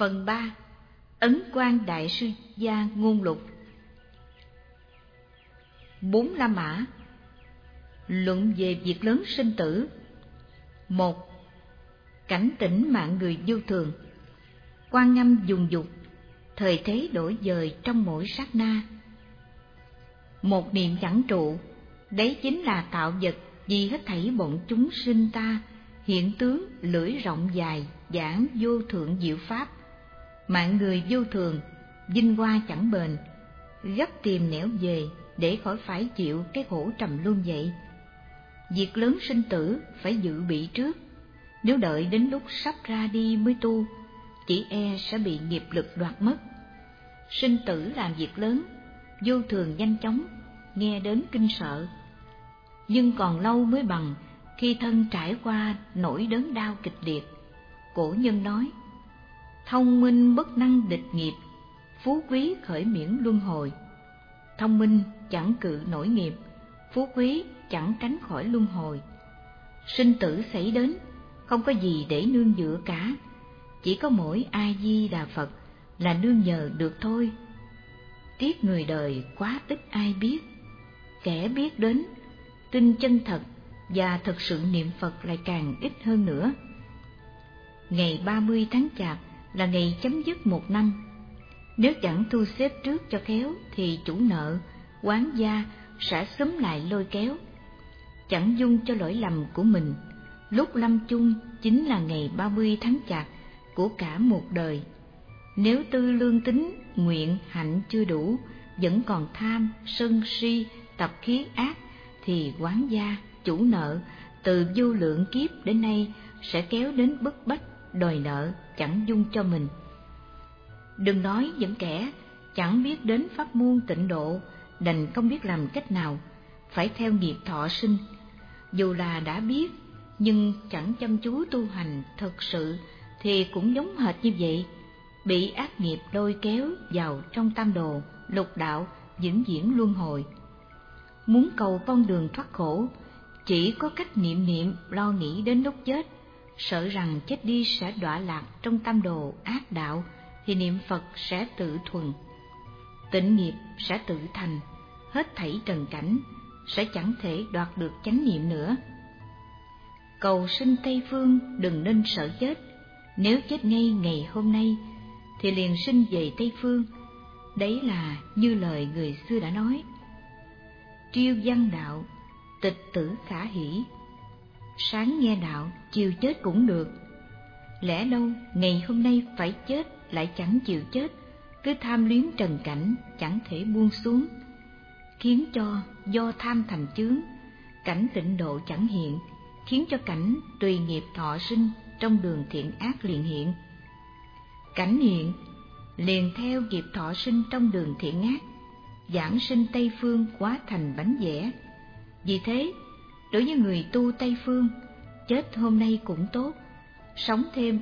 Phần 3. Ấn Quang Đại Sư Gia Ngôn Lục. 4 La Mã. Luận về việc lớn sinh tử. 1. Cảnh tỉnh mạng người vô thường. Quan âm dùng dục, thời thế đổi dời trong mỗi sát na. Một niệm chẳng trụ, đấy chính là tạo vật vì hết thảy bọn chúng sinh ta, hiện tướng lưỡi rộng dài, giảng vô thượng diệu pháp. Mạng người vô thường, vinh hoa chẳng bền, gấp tìm nẻo về để khỏi phải chịu cái khổ trầm luân vậy. Việc lớn sinh tử phải dự bị trước, nếu đợi đến lúc sắp ra đi mới tu, chỉ e sẽ bị nghiệp lực đoạt mất. Sinh tử làm việc lớn, vô thường nhanh chóng, nghe đến kinh sợ. Nhưng còn lâu mới bằng khi thân trải qua nỗi đớn đau kịch liệt. Cổ nhân nói, thông minh bất năng địch nghiệp, phú quý khởi miễn luân hồi. Thông minh chẳng cự nổi nghiệp, phú quý chẳng tránh khỏi luân hồi. Sinh tử xảy đến, không có gì để nương dựa cả, chỉ có mỗi A Di Đà Phật là nương nhờ được thôi. Tiếc người đời quá ít ai biết, kẻ biết đến, tin chân thật và thực sự niệm Phật lại càng ít hơn nữa. Ngày 30 tháng Chạp là ngày chấm dứt một năm. Nếu chẳng thu xếp trước cho khéo thì chủ nợ, oán gia sẽ xúm lại lôi kéo. Chẳng dung cho lỗi lầm của mình, lúc lâm chung chính là ngày 30 tháng Chạp của cả một đời. Nếu tư lương tính, nguyện, hạnh chưa đủ, vẫn còn tham, sân si, tập khí ác, thì oán gia, chủ nợ, từ vô lượng kiếp đến nay sẽ kéo đến bức bách, đòi nợ, chẳng dung cho mình. Đừng nói những kẻ chẳng biết đến pháp môn tịnh độ, đành không biết làm cách nào, phải theo nghiệp thọ sinh. Dù là đã biết, nhưng chẳng chăm chú tu hành thực sự thì cũng giống hệt như vậy, bị ác nghiệp lôi kéo vào trong tam đồ, lục đạo, vĩnh viễn luân hồi. Muốn cầu con đường thoát khổ, chỉ có cách niệm niệm lo nghĩ đến lúc chết, sợ rằng chết đi sẽ đọa lạc trong tam đồ ác đạo, thì niệm Phật sẽ tự thuần, tịnh nghiệp sẽ tự thành, hết thảy trần cảnh sẽ chẳng thể đoạt được chánh niệm nữa. Cầu sinh Tây Phương đừng nên sợ chết, nếu chết ngay ngày hôm nay thì liền sinh về Tây Phương. Đấy là như lời người xưa đã nói, triêu văn đạo, tịch tử khả hỷ. Sáng nghe đạo, chiều chết cũng được. Lẽ đâu ngày hôm nay phải chết lại chẳng chịu chết, cứ tham luyến trần cảnh chẳng thể buông xuống, khiến cho do tham thành chướng, cảnh tịnh độ chẳng hiện, khiến cho cảnh tùy nghiệp thọ sinh trong đường thiện ác liền hiện. Cảnh hiện liền theo nghiệp thọ sinh trong đường thiện ác, giảng sinh Tây Phương hóa thành bánh vẽ. Vì thế, đối với người tu Tây Phương, chết hôm nay cũng tốt, sống thêm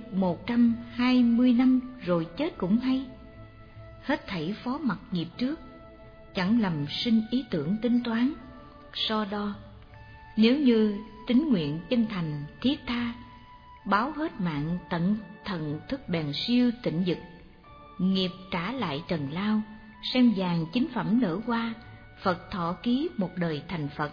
120 năm rồi chết cũng hay. Hết thảy phó mặc nghiệp trước, chẳng lầm sinh ý tưởng tính toán, so đo. Nếu như tín nguyện chân thành thiết tha, báo hết mạng tận thần thức bèn siêu tịnh dực, nghiệp trả lại trần lao, sen vàng chính phẩm nở hoa, Phật thọ ký một đời thành Phật.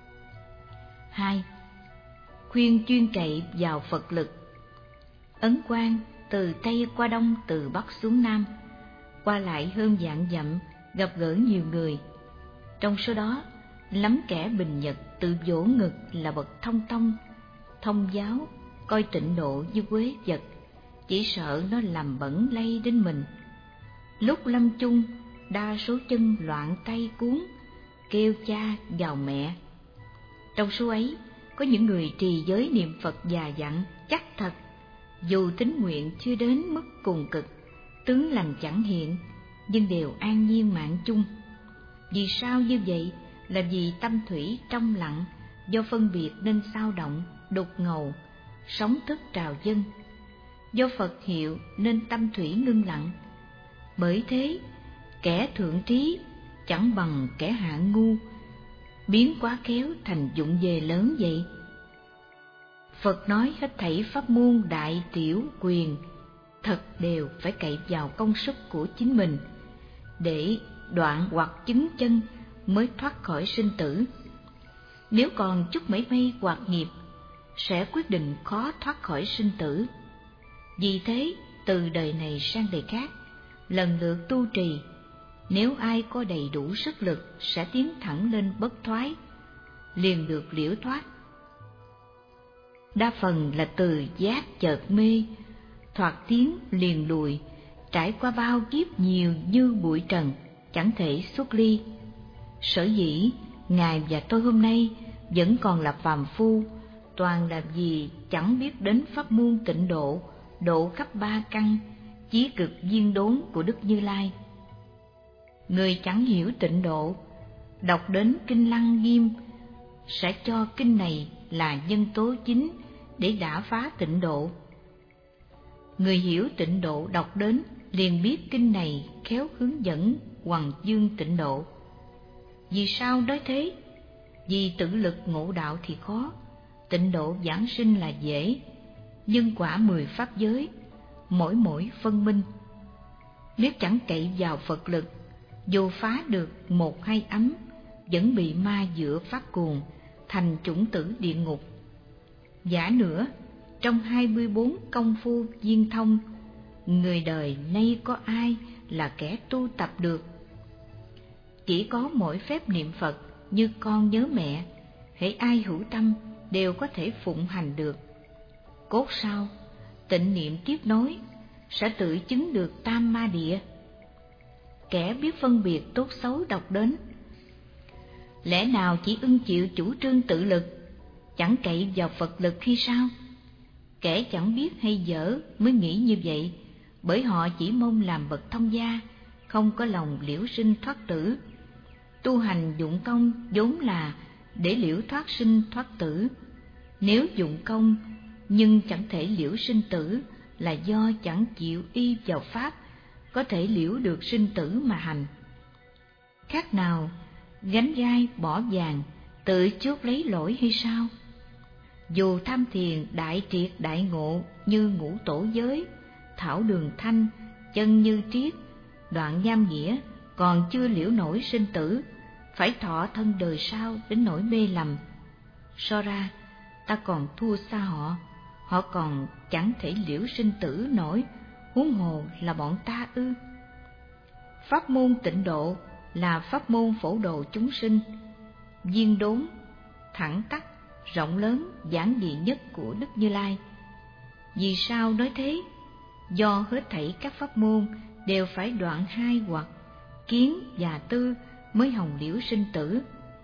2. Khuyên chuyên cậy vào Phật lực. Ấn Quang từ Tây qua Đông, từ Bắc xuống Nam, qua lại hơn vạn dặm, gặp gỡ nhiều người. Trong số đó, lắm kẻ bình nhật tự vỗ ngực là bậc thông tông, thông giáo, coi tịnh độ như quế vật, chỉ sợ nó làm bẩn lây đến mình. Lúc lâm chung, đa số chân loạn tay cuốn, kêu cha gào mẹ. Trong số ấy, có những người trì giới niệm Phật già dặn chắc thật, dù tín nguyện chưa đến mức cùng cực, tướng lành chẳng hiện, nhưng đều an nhiên mạng chung. Vì sao như vậy? Là vì tâm thủy trong lặng, do phân biệt nên xao động, đục ngầu, sóng thức trào dâng. Do Phật hiệu nên tâm thủy ngưng lặng. Bởi thế, kẻ thượng trí chẳng bằng kẻ hạ ngu, biến quá khéo thành dụng về lớn vậy. Phật nói hết thảy pháp môn đại tiểu quyền, thật đều phải cậy vào công sức của chính mình, để đoạn hoặc chứng chân mới thoát khỏi sinh tử. Nếu còn chút mảy may hoặc nghiệp, sẽ quyết định khó thoát khỏi sinh tử. Vì thế, từ đời này sang đời khác, lần lượt tu trì, nếu ai có đầy đủ sức lực sẽ tiến thẳng lên bất thoái, liền được liễu thoát. Đa phần là từ giác chợt mê, thoạt tiến liền lùi, trải qua bao kiếp nhiều như bụi trần, chẳng thể xuất ly. Sở dĩ Ngài và tôi hôm nay vẫn còn là phàm phu, toàn là vì chẳng biết đến pháp môn tịnh độ, độ khắp ba căn, chí cực viên đốn của Đức Như Lai. Người chẳng hiểu tịnh độ, đọc đến kinh Lăng Nghiêm, sẽ cho kinh này là nhân tố chính để đả phá tịnh độ. Người hiểu tịnh độ đọc đến liền biết kinh này khéo hướng dẫn hoằng dương tịnh độ. Vì sao nói thế? Vì tự lực ngộ đạo thì khó, tịnh độ giảng sinh là dễ. Nhân quả 10 pháp giới, mỗi phân minh. Nếu chẳng cậy vào Phật lực, dù phá được 1-2 ấm, vẫn bị ma dựa phát cuồng, thành chủng tử địa ngục. Giả nữa, trong 24 công phu viên thông, người đời nay có ai là kẻ tu tập được? Chỉ có mỗi phép niệm Phật như con nhớ mẹ, hễ ai hữu tâm đều có thể phụng hành được. Cốt sau, tịnh niệm tiếp nối, sẽ tự chứng được tam ma địa. Kẻ biết phân biệt tốt xấu đọc đến, lẽ nào chỉ ưng chịu chủ trương tự lực, chẳng cậy vào Phật lực khi sao? Kẻ chẳng biết hay dở mới nghĩ như vậy, bởi họ chỉ mong làm bậc thông gia, không có lòng liễu sinh thoát tử. Tu hành dụng công vốn là để liễu thoát sinh thoát tử. Nếu dụng công nhưng chẳng thể liễu sinh tử, là do chẳng chịu y vào pháp có thể liễu được sinh tử mà hành. Khác nào gánh gai bỏ vàng, tự chuốc lấy lỗi hay sao? Dù tham thiền đại triệt đại ngộ như ngũ tổ giới, thảo đường thanh, chân như triết, đoạn nham nghĩa, còn chưa liễu nổi sinh tử, phải thọ thân đời sau đến nỗi mê lầm. So ra ta còn thua xa họ, họ còn chẳng thể liễu sinh tử nổi, huống hồ là bọn ta ư? Pháp môn tịnh độ là pháp môn phổ độ chúng sinh, viên đốn, thẳng tắc, rộng lớn, giản dị nhất của Đức Như Lai. Vì sao nói thế? Do hết thảy các pháp môn đều phải đoạn hai hoặc, kiến và tư mới hồng liễu sinh tử.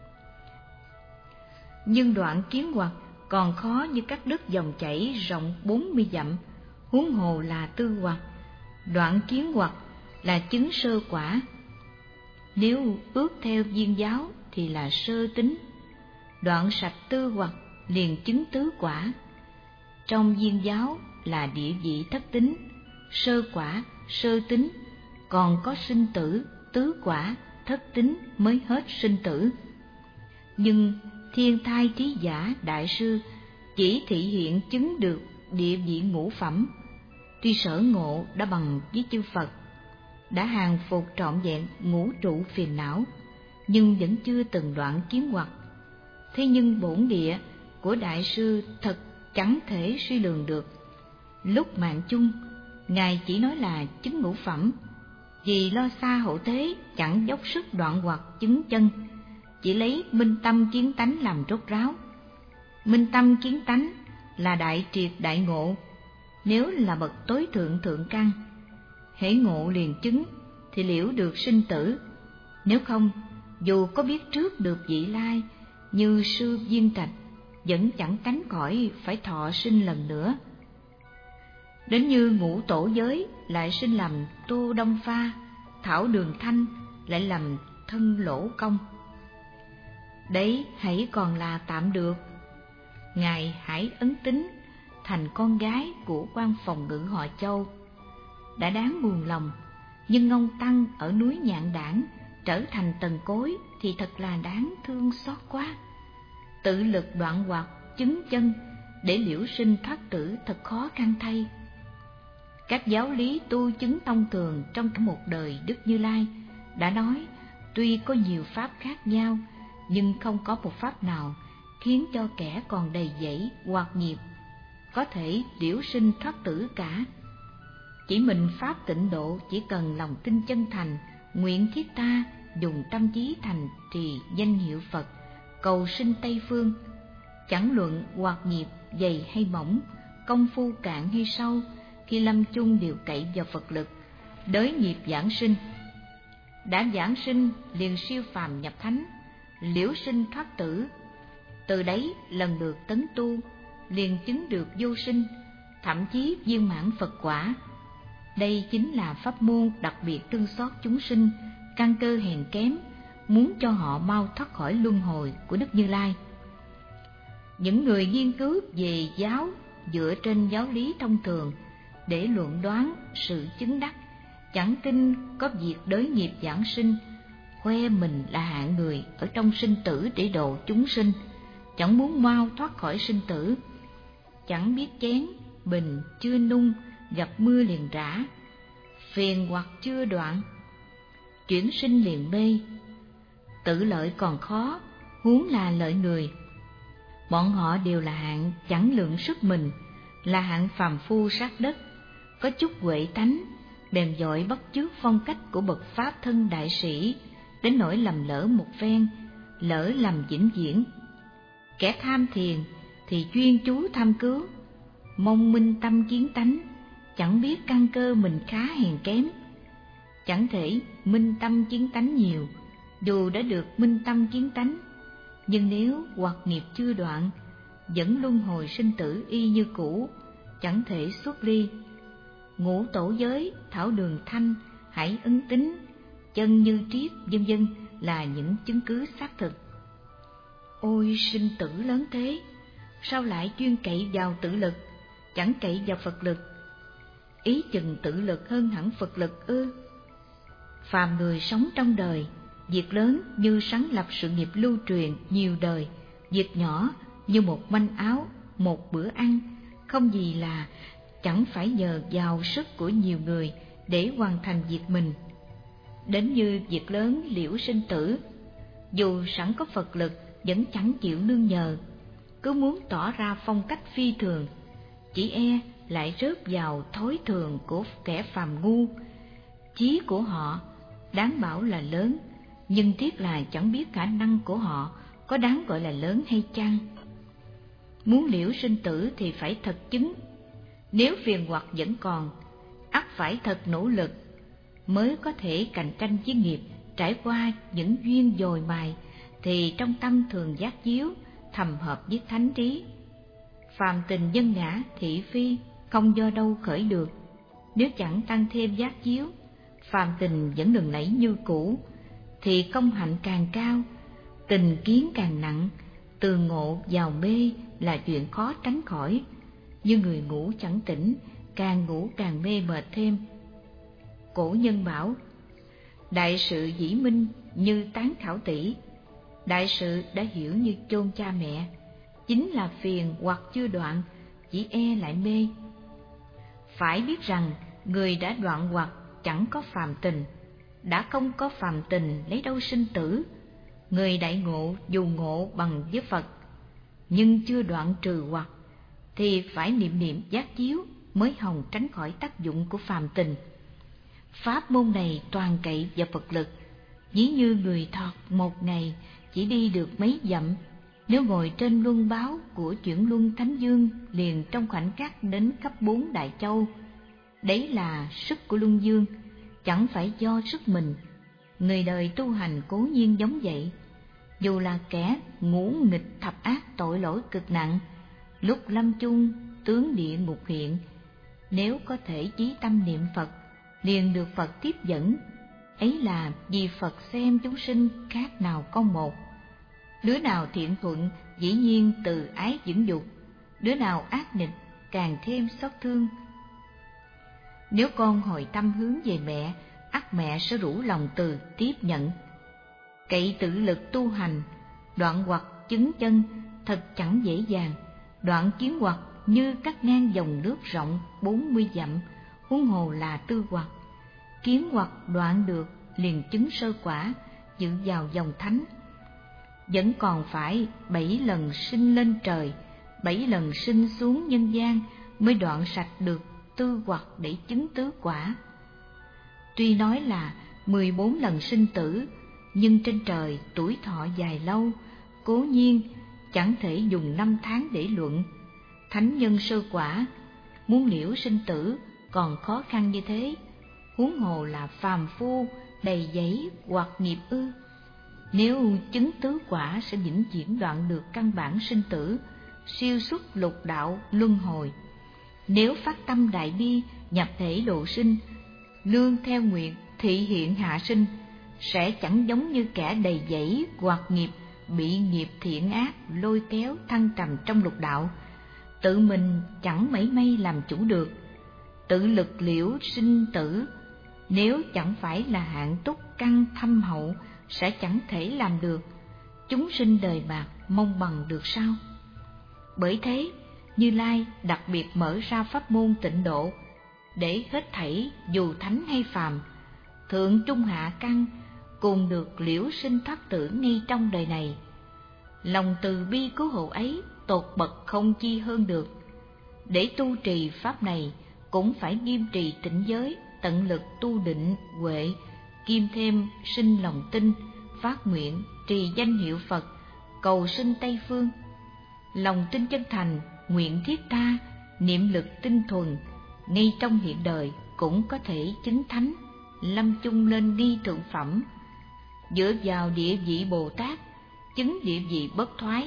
Nhưng đoạn kiến hoặc còn khó như cắt đứt dòng chảy rộng 40 dặm, huống hồ là tư hoặc. Đoạn kiến hoặc là chứng sơ quả. Nếu ước theo viên giáo thì là sơ tính. Đoạn sạch tư hoặc liền chứng tứ quả. Trong viên giáo là địa vị thất tính, sơ quả, sơ tính, còn có sinh tử, tứ quả, thất tính mới hết sinh tử. Nhưng Thiên Thai Trí Giả Đại Sư chỉ thị hiện chứng được địa vị ngũ phẩm. Tuy sở ngộ đã bằng với chư Phật, đã hàng phục trọn vẹn ngũ trụ phiền não, nhưng vẫn chưa từng đoạn kiến hoặc. Thế nhưng bổn địa của Đại Sư thật chẳng thể suy lường được. Lúc mạng chung, Ngài chỉ nói là chứng ngũ phẩm, vì lo xa hậu thế chẳng dốc sức đoạn hoặc chứng chân, chỉ lấy minh tâm kiến tánh làm rốt ráo. Minh tâm kiến tánh là đại triệt đại ngộ, nếu là bậc tối thượng thượng căn, hễ ngộ liền chứng thì liễu được sinh tử. Nếu không, dù có biết trước được vị lai như sư Viên Trạch, vẫn chẳng tránh khỏi phải thọ sinh lần nữa. Đến như ngũ tổ giới lại sinh làm Tô Đông Pha, Thảo Đường Thanh lại làm Thân Lỗ Công. Đấy hãy còn là tạm được. Ngài Hải Ấn Tính thành con gái của quan phòng ngự họ Châu, đã đáng buồn lòng. Nhưng ông Tăng ở núi Nhạn Đản trở thành tần cối thì thật là đáng thương xót quá. Tự lực đoạn hoặc chứng chân để liễu sinh thoát tử thật khó khăn thay. Các giáo lý tu chứng thông thường trong cả một đời Đức Như Lai đã nói, tuy có nhiều pháp khác nhau, nhưng không có một pháp nào khiến cho kẻ còn đầy dẫy hoặc nghiệp có thể liễu sinh thoát tử cả. Chỉ mình pháp tịnh độ chỉ cần lòng tin chân thành, nguyện thiết tha, dùng tâm trí thành trì danh hiệu Phật, cầu sinh Tây phương. Chẳng luận hoặc nghiệp dày hay mỏng, công phu cạn hay sâu, khi lâm chung đều cậy vào Phật lực, đới nghiệp giảng sinh. Đã giảng sinh liền siêu phàm nhập thánh, liễu sinh thoát tử. Từ đấy lần lượt tấn tu, liền chứng được vô sinh, thậm chí viên mãn Phật quả. Đây chính là pháp môn đặc biệt thương xót chúng sinh căn cơ hèn kém, muốn cho họ mau thoát khỏi luân hồi của Đức Như Lai. Những người nghiên cứu về giáo dựa trên giáo lý thông thường để luận đoán sự chứng đắc, chẳng tin có việc đới nghiệp giảng sinh, khoe mình là hạng người ở trong sinh tử để độ chúng sinh, chẳng muốn mau thoát khỏi sinh tử. Chẳng biết chén, bình chưa nung, gặp mưa liền rã, phiền hoặc chưa đoạn, chuyển sinh liền mê. Tự lợi còn khó, huống là lợi người. Bọn họ đều là hạng chẳng lượng sức mình, là hạng phàm phu sát đất, có chút huệ tánh, bèn dội bắt chước phong cách của bậc pháp thân đại sĩ, đến nỗi lầm lỡ một phen, lỡ lầm vĩnh viễn. Kẻ tham thiền thì chuyên chú tham cứu, mong minh tâm kiến tánh, chẳng biết căn cơ mình khá hèn kém. Chẳng thể minh tâm kiến tánh nhiều, dù đã được minh tâm kiến tánh, nhưng nếu hoặc nghiệp chưa đoạn, vẫn luân hồi sinh tử y như cũ, chẳng thể xuất ly. Ngũ tổ giới, thảo đường thanh, hải ứng tính, chân như triết, vân vân là những chứng cứ xác thực. Ôi sinh tử lớn thế, sao lại chuyên cậy vào tự lực, chẳng cậy vào Phật lực? Ý chừng tự lực hơn hẳn Phật lực ư? Phàm người sống trong đời, việc lớn như sáng lập sự nghiệp lưu truyền nhiều đời, việc nhỏ như một manh áo, một bữa ăn, không gì là chẳng phải nhờ vào sức của nhiều người để hoàn thành việc mình. Đến như việc lớn liễu sinh tử, dù sẵn có Phật lực vẫn chẳng chịu nương nhờ, cứ muốn tỏ ra phong cách phi thường, chỉ e lại rớt vào thói thường của kẻ phàm ngu. Chí của họ đáng bảo là lớn, nhưng tiếc là chẳng biết khả năng của họ có đáng gọi là lớn hay chăng. Muốn liễu sinh tử thì phải thật chứng, nếu phiền hoặc vẫn còn, ắt phải thật nỗ lực mới có thể cạnh tranh với nghiệp. Trải qua những duyên dồi mài thì trong tâm thường giác chiếu, thầm hợp với thánh trí. Phàm tình nhân ngã thị phi không do đâu khởi được, nếu chẳng tăng thêm giác chiếu, phàm tình vẫn lừng lẫy như cũ, thì công hạnh càng cao, tình kiến càng nặng, từ ngộ vào mê là chuyện khó tránh khỏi. Như người ngủ chẳng tỉnh, càng ngủ càng mê mệt thêm. Cổ nhân bảo, đại sự dĩ minh như tán khảo tỷ, đại sự đã hiểu như chôn cha mẹ, chính là phiền hoặc chưa đoạn, chỉ e lại mê. Phải biết rằng người đã đoạn hoặc chẳng có phàm tình, đã không có phàm tình lấy đâu sinh tử. Người đại ngộ dù ngộ bằng với Phật, nhưng chưa đoạn trừ hoặc, thì phải niệm niệm giác chiếu mới hòng tránh khỏi tác dụng của phàm tình. Pháp môn này toàn cậy vào Phật lực, ví như người thọt một ngày chỉ đi được mấy dặm, nếu ngồi trên luân báo của chuyển luân Thánh Dương liền trong khoảnh khắc đến khắp 4 đại châu. Đấy là sức của luân dương, chẳng phải do sức mình. Người đời tu hành cố nhiên giống vậy, dù là kẻ ngũ nghịch thập ác tội lỗi cực nặng, lúc lâm chung tướng địa ngục hiện, nếu có thể chí tâm niệm Phật, liền được Phật tiếp dẫn. Ấy là vì Phật xem chúng sinh khác nào con một. Đứa nào thiện thuận dĩ nhiên từ ái dưỡng dục, đứa nào ác nghịch càng thêm xót thương. Nếu con hồi tâm hướng về mẹ, ắt mẹ sẽ rủ lòng từ tiếp nhận. Cậy tự lực tu hành, đoạn hoặc chứng chân thật chẳng dễ dàng. Đoạn kiến hoặc như cắt ngang dòng nước rộng 40 dặm, huống hồ là tư hoặc. Kiến hoặc đoạn được liền chứng sơ quả, dự vào dòng thánh. Vẫn còn phải 7 lần sinh lên trời, 7 lần sinh xuống nhân gian mới đoạn sạch được tư hoặc để chứng tứ quả. Tuy nói là 14 lần sinh tử, nhưng trên trời tuổi thọ dài lâu, cố nhiên chẳng thể dùng 5 tháng để luận. Thánh nhân sơ quả, muốn liễu sinh tử còn khó khăn như thế, huống hồ là phàm phu đầy dẫy hoặc nghiệp ư. Nếu chứng tứ quả sẽ vĩnh viễn đoạn được căn bản sinh tử, siêu xuất lục đạo luân hồi. Nếu phát tâm đại bi, nhập thể độ sinh, nương theo nguyện thị hiện hạ sinh, sẽ chẳng giống như kẻ đầy dẫy hoặc nghiệp, bị nghiệp thiện ác lôi kéo thăng trầm trong lục đạo, tự mình chẳng mảy may làm chủ được, tự lực liễu sinh tử. Nếu chẳng phải là hạng túc căn thâm hậu, sẽ chẳng thể làm được. Chúng sinh đời bạc mong bằng được sao? Bởi thế, Như Lai đặc biệt mở ra pháp môn tịnh độ, để hết thảy dù thánh hay phàm, thượng trung hạ căn cùng được liễu sinh thoát tử ngay trong đời này. Lòng từ bi cứu hộ ấy tột bậc không chi hơn được. Để tu trì pháp này cũng phải nghiêm trì tịnh giới, tận lực tu định huệ, kiêm thêm sinh lòng tin, phát nguyện trì danh hiệu Phật, cầu sinh Tây phương. Lòng tin chân thành, nguyện thiết tha, niệm lực tinh thuần, ngay trong hiện đời cũng có thể chứng thánh, lâm chung lên nghi thượng phẩm. Dựa vào địa vị Bồ Tát, chứng địa vị bất thoái.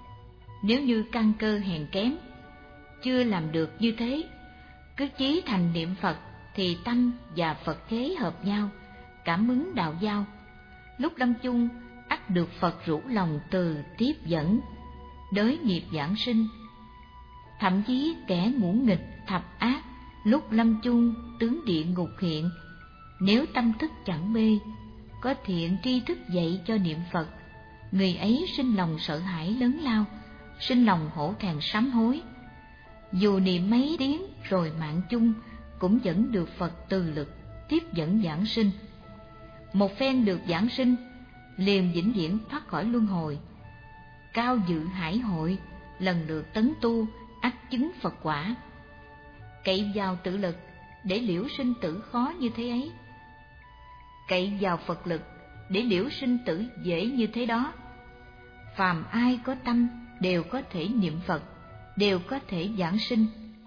Nếu như căn cơ hèn kém, chưa làm được như thế, cứ chí thành niệm Phật thì tâm và Phật thế hợp nhau, cảm ứng đạo giao. Lúc lâm chung ắt được Phật rủ lòng từ tiếp dẫn, đới nghiệp giảng sinh. Thậm chí kẻ ngũ nghịch thập ác, lúc lâm chung tướng địa ngục hiện, nếu tâm thức chẳng mê, có thiện tri thức dạy cho niệm Phật, người ấy sinh lòng sợ hãi lớn lao, sinh lòng hổ thẹn sám hối. Dù niệm mấy tiếng rồi mạng chung, cũng vẫn được Phật từ lực tiếp dẫn giảng sinh. Một phen được giảng sinh, liền vĩnh viễn thoát khỏi luân hồi. Cao dự hải hội, lần lượt tấn tu, ắt chứng Phật quả. Cậy vào tự lực để liễu sinh tử khó như thế ấy, cậy vào Phật lực để liễu sinh tử dễ như thế đó. Phàm ai có tâm đều có thể niệm Phật, đều có thể giảng sinh.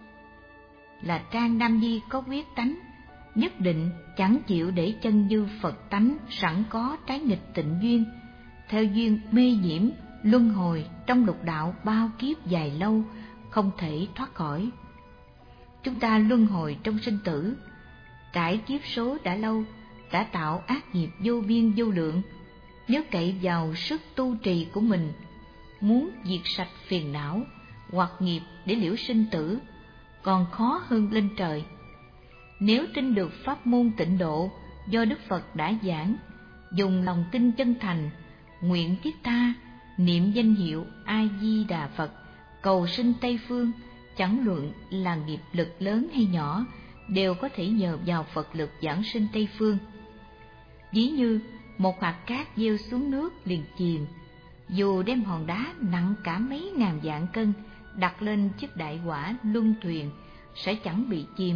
Là Trang Nam Di có quyết tánh, nhất định chẳng chịu để chân như Phật tánh sẵn có trái nghịch tịnh duyên, theo duyên mê nhiễm luân hồi trong lục đạo bao kiếp dài lâu, không thể thoát khỏi. Chúng ta luân hồi trong sinh tử, trải kiếp số đã lâu, đã tạo ác nghiệp vô biên vô lượng. Nếu cậy vào sức tu trì của mình, muốn diệt sạch phiền não hoặc nghiệp để liễu sinh tử, còn khó hơn lên trời. Nếu tin được pháp môn tịnh độ do Đức Phật đã giảng, dùng lòng tin chân thành, nguyện thiết tha, niệm danh hiệu A Di Đà Phật, cầu sinh Tây phương, chẳng luận là nghiệp lực lớn hay nhỏ, đều có thể nhờ vào Phật lực giảng sinh Tây phương. Ví như một hạt cát gieo xuống nước liền chìm, dù đem hòn đá nặng cả mấy ngàn vạn cân đặt lên chiếc đại hỏa luân thuyền sẽ chẳng bị chìm,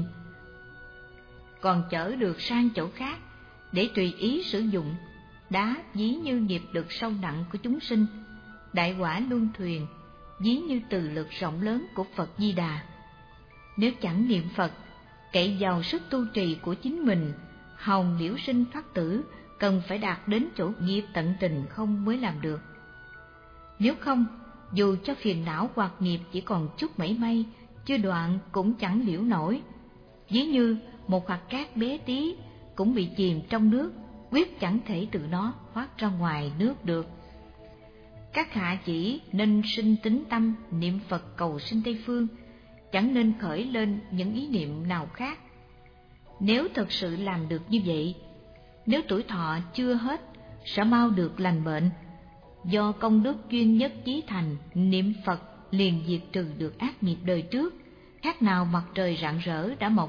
còn chở được sang chỗ khác để tùy ý sử dụng. Đá ví như nghiệp lực sâu nặng của chúng sinh, đại hỏa luân thuyền ví như từ lực rộng lớn của Phật Di Đà. Nếu chẳng niệm Phật, cậy vào sức tu trì của chính mình, hòng liễu sinh thoát tử, cần phải đạt đến chỗ nghiệp tận tình không mới làm được. Nếu không, dù cho phiền não hoặc nghiệp chỉ còn chút mảy may, chưa đoạn cũng chẳng liễu nổi. Ví như một hạt cát bé tí cũng bị chìm trong nước, quyết chẳng thể từ nó thoát ra ngoài nước được. Các hạ chỉ nên sinh tín tâm niệm Phật cầu sinh Tây phương, chẳng nên khởi lên những ý niệm nào khác. Nếu thật sự làm được như vậy, nếu tuổi thọ chưa hết, sẽ mau được lành bệnh. Do công đức duyên nhất chí thành, niệm Phật liền diệt trừ được ác nghiệp đời trước, khác nào mặt trời rạng rỡ đã mọc,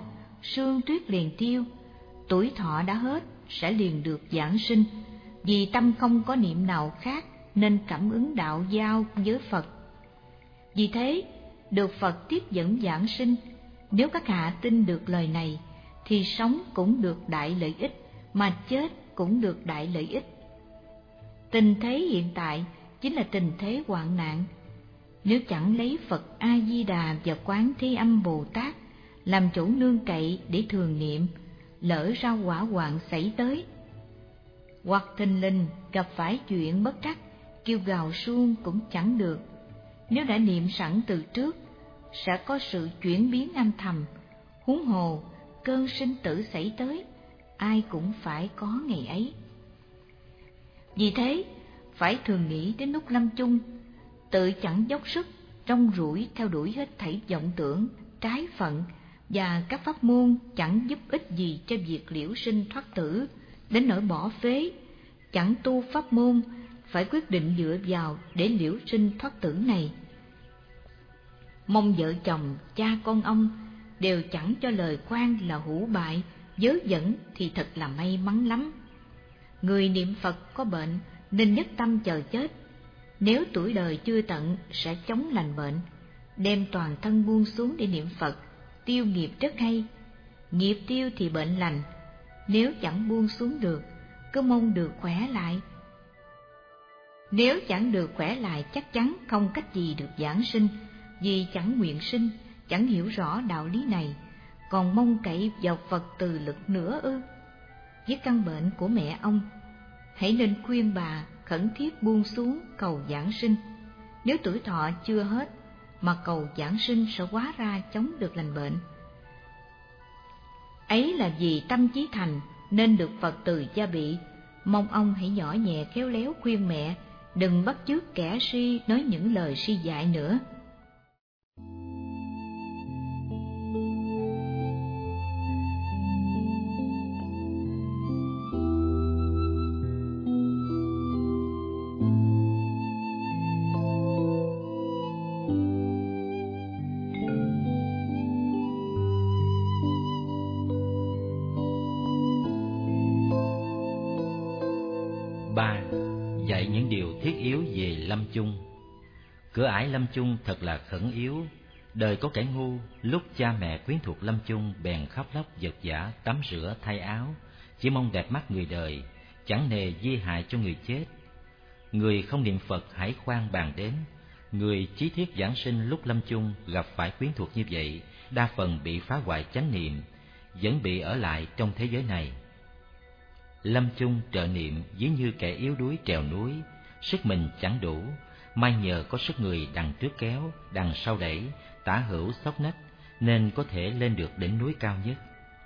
sương tuyết liền tiêu, tuổi thọ đã hết sẽ liền được giảng sinh. Vì tâm không có niệm nào khác nên cảm ứng đạo giao với Phật. Vì thế, được Phật tiếp dẫn giảng sinh. Nếu các hạ tin được lời này, thì sống cũng được đại lợi ích, mà chết cũng được đại lợi ích. Tình thế hiện tại chính là tình thế hoạn nạn. Nếu chẳng lấy Phật A-di-đà và Quán Thế Âm Bồ Tát làm chỗ nương cậy để thường niệm, lỡ ra hỏa hoạn xảy tới, hoặc thình lình gặp phải chuyện bất trắc, kêu gào suông cũng chẳng được. Nếu đã niệm sẵn từ trước, sẽ có sự chuyển biến âm thầm. Huống hồ cơn sinh tử xảy tới, ai cũng phải có ngày ấy. Vì thế, phải thường nghĩ đến lúc lâm chung, tự chẳng dốc sức rong ruổi theo đuổi hết thảy vọng tưởng, trái phận và các pháp môn chẳng giúp ích gì cho việc liễu sinh thoát tử, đến nỗi bỏ phế, chẳng tu pháp môn, phải quyết định dựa vào để liễu sinh thoát tử này. Mong vợ chồng, cha con ông đều chẳng cho lời khoan là hữu bại, vớ vẩn thì thật là may mắn lắm. Người niệm Phật có bệnh nên nhất tâm chờ chết. Nếu tuổi đời chưa tận sẽ chống lành bệnh, đem toàn thân buông xuống để niệm Phật, tiêu nghiệp rất hay. Nghiệp tiêu thì bệnh lành, nếu chẳng buông xuống được, cứ mong được khỏe lại. Nếu chẳng được khỏe lại chắc chắn không cách gì được giảng sinh, vì chẳng nguyện sinh, chẳng hiểu rõ đạo lý này, còn mong cậy vào Phật từ lực nữa ư? Với căn bệnh của mẹ ông, hãy nên khuyên bà khẩn thiết buông xuống cầu giảng sinh. Nếu tuổi thọ chưa hết mà cầu giảng sinh sẽ hóa ra chống được lành bệnh. Ấy là vì tâm trí thành nên được Phật từ gia bị. Mong ông hãy nhỏ nhẹ khéo léo khuyên mẹ, đừng bắt chước kẻ si nói những lời si dại nữa. Dạy những điều thiết yếu về lâm chung. Cửa ải lâm chung thật là khẩn yếu. Đời có kẻ ngu, lúc cha mẹ quyến thuộc lâm chung bèn khóc lóc vật vã tắm rửa thay áo, chỉ mong đẹp mắt người đời, chẳng nề di hại cho người chết. Người không niệm Phật hãy khoan bàn đến. Người chí thiết giảng sinh lúc lâm chung gặp phải quyến thuộc như vậy, đa phần bị phá hoại chánh niệm, vẫn bị ở lại trong thế giới này. Lâm chung trợ niệm ví như kẻ yếu đuối trèo núi, sức mình chẳng đủ, may nhờ có sức người đằng trước kéo, đằng sau đẩy, tả hữu xốc nách, nên có thể lên được đỉnh núi cao nhất.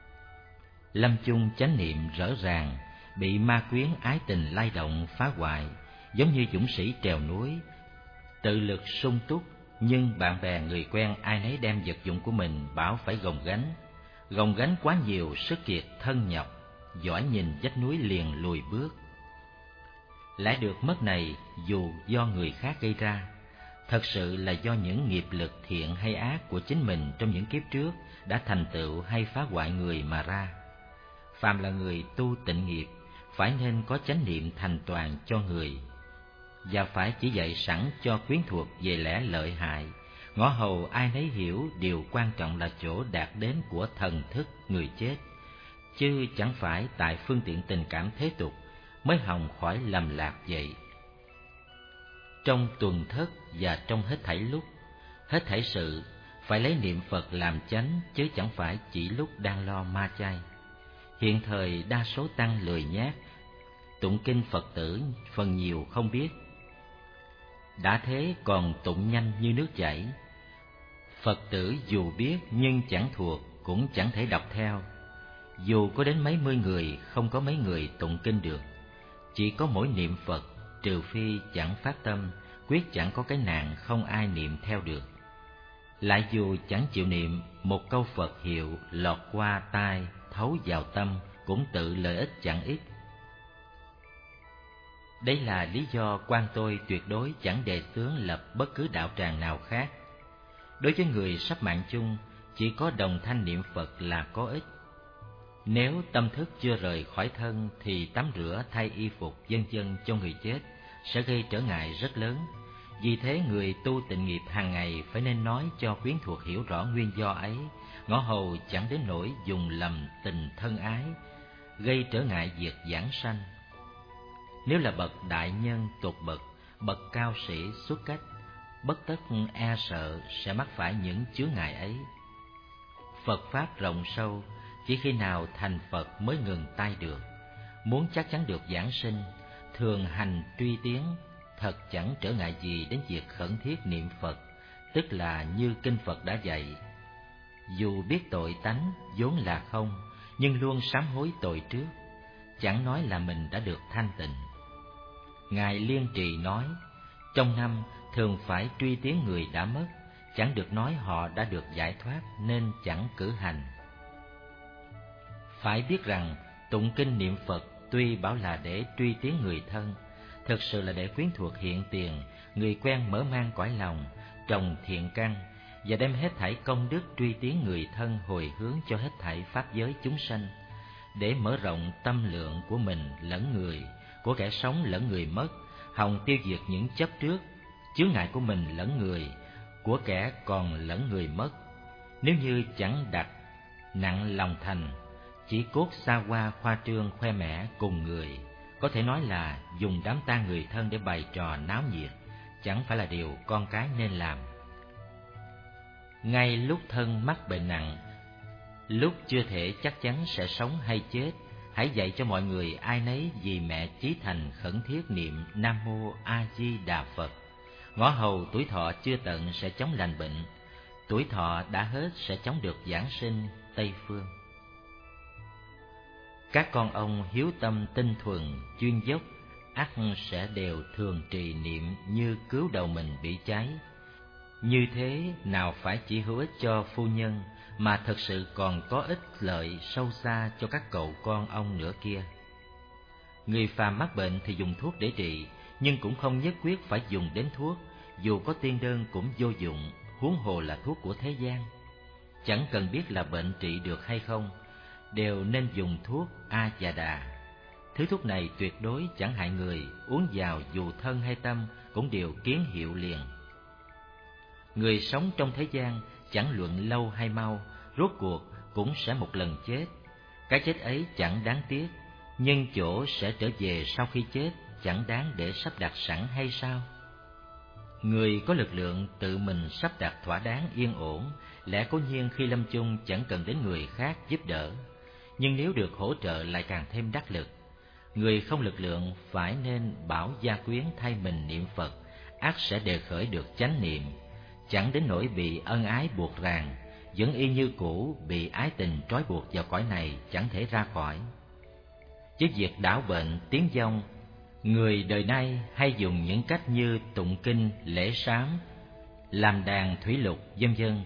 Lâm chung chánh niệm rõ ràng, bị ma quyến ái tình lay động phá hoại, giống như dũng sĩ trèo núi, tự lực sung túc, nhưng bạn bè người quen ai nấy đem vật dụng của mình bảo phải gồng gánh quá nhiều sức kiệt thân nhọc, giỏi nhìn vách núi liền lùi bước. Lẽ được mất này dù do người khác gây ra, thật sự là do những nghiệp lực thiện hay ác của chính mình trong những kiếp trước đã thành tựu hay phá hoại người mà ra. Phàm là người tu tịnh nghiệp, phải nên có chánh niệm thành toàn cho người, và phải chỉ dạy sẵn cho quyến thuộc về lẽ lợi hại, ngõ hầu ai nấy hiểu điều quan trọng là chỗ đạt đến của thần thức người chết, chứ chẳng phải tại phương tiện tình cảm thế tục mới hòng khỏi lầm lạc vậy. Trong tuần thất và trong hết thảy lúc, hết thảy sự phải lấy niệm Phật làm chánh, chứ chẳng phải chỉ lúc đang lo ma chay. Hiện thời đa số tăng lười nhác, tụng kinh Phật tử phần nhiều không biết, đã thế còn tụng nhanh như nước chảy. Phật tử dù biết nhưng chẳng thuộc, cũng chẳng thể đọc theo. Dù có đến mấy mươi người, không có mấy người tụng kinh được. Chỉ có mỗi niệm Phật, trừ phi chẳng phát tâm, quyết chẳng có cái nạn không ai niệm theo được. Lại dù chẳng chịu niệm, một câu Phật hiệu lọt qua tai, thấu vào tâm, cũng tự lợi ích chẳng ít. Đây là lý do quan tôi tuyệt đối chẳng đề xướng lập bất cứ đạo tràng nào khác. Đối với người sắp mạng chung, chỉ có đồng thanh niệm Phật là có ích. Nếu tâm thức chưa rời khỏi thân thì tắm rửa, thay y phục vân vân cho người chết sẽ gây trở ngại rất lớn. Vì thế người tu tịnh nghiệp hàng ngày phải nên nói cho quyến thuộc hiểu rõ nguyên do ấy, ngõ hầu chẳng đến nỗi dùng lầm tình thân ái, gây trở ngại việc giảng sanh. Nếu là bậc đại nhân tột bậc, bậc cao sĩ xuất cách, bất tất e sợ sẽ mắc phải những chướng ngại ấy. Phật pháp rộng sâu, chỉ khi nào thành Phật mới ngừng tay được. Muốn chắc chắn được giảng sinh, thường hành truy tiến, thật chẳng trở ngại gì đến việc khẩn thiết niệm Phật, tức là như kinh Phật đã dạy. Dù biết tội tánh vốn là không, nhưng luôn sám hối tội trước, chẳng nói là mình đã được thanh tịnh. Ngài Liên Trì nói, trong năm thường phải truy tiến người đã mất, chẳng được nói họ đã được giải thoát nên chẳng cử hành. Phải biết rằng tụng kinh niệm Phật tuy bảo là để truy tiến người thân, thực sự là để quyến thuộc hiện tiền, người quen mở mang cõi lòng, trồng thiện căn và đem hết thảy công đức truy tiến người thân hồi hướng cho hết thảy pháp giới chúng sanh, để mở rộng tâm lượng của mình lẫn người, của kẻ sống lẫn người mất, hòng tiêu diệt những chấp trước, chướng ngại của mình lẫn người, của kẻ còn lẫn người mất. Nếu như chẳng đặt nặng lòng thành, chỉ cốt xa hoa khoa trương khoe mẽ cùng người, có thể nói là dùng đám tang người thân để bày trò náo nhiệt, chẳng phải là điều con cái nên làm. Ngay lúc thân mắc bệnh nặng, lúc chưa thể chắc chắn sẽ sống hay chết, hãy dạy cho mọi người ai nấy vì mẹ chí thành khẩn thiết niệm Nam Mô A Di Đà Phật. Ngõ hầu tuổi thọ chưa tận sẽ chóng lành bệnh, tuổi thọ đã hết sẽ chóng được giảng sinh Tây Phương. Các con ông hiếu tâm tinh thuần, chuyên dốc, ắt sẽ đều thường trì niệm như cứu đầu mình bị cháy. Như thế nào phải chỉ hữu ích cho phu nhân, mà thật sự còn có ích lợi sâu xa cho các cậu con ông nữa kia. Người phàm mắc bệnh thì dùng thuốc để trị, nhưng cũng không nhất quyết phải dùng đến thuốc, dù có tiên đơn cũng vô dụng, huống hồ là thuốc của thế gian. Chẳng cần biết là bệnh trị được hay không, đều nên dùng thuốc A Già Đà. Thứ thuốc này tuyệt đối chẳng hại người, uống vào dù thân hay tâm cũng đều kiến hiệu liền. Người sống trong thế gian chẳng luận lâu hay mau, rốt cuộc cũng sẽ một lần chết. Cái chết ấy chẳng đáng tiếc, nhưng chỗ sẽ trở về sau khi chết chẳng đáng để sắp đặt sẵn hay sao? Người có lực lượng tự mình sắp đặt thỏa đáng yên ổn, lẽ cố nhiên khi lâm chung chẳng cần đến người khác giúp đỡ. Nhưng nếu được hỗ trợ lại càng thêm đắc lực. Người không lực lượng phải nên bảo gia quyến thay mình niệm Phật, ắt sẽ đề khởi được chánh niệm, chẳng đến nỗi bị ân ái buộc ràng, vẫn y như cũ bị ái tình trói buộc vào cõi này chẳng thể ra khỏi. Chứ việc đảo bệnh tiếng vong, người đời nay hay dùng những cách như tụng kinh, lễ sám, làm đàn thủy lục vân vân.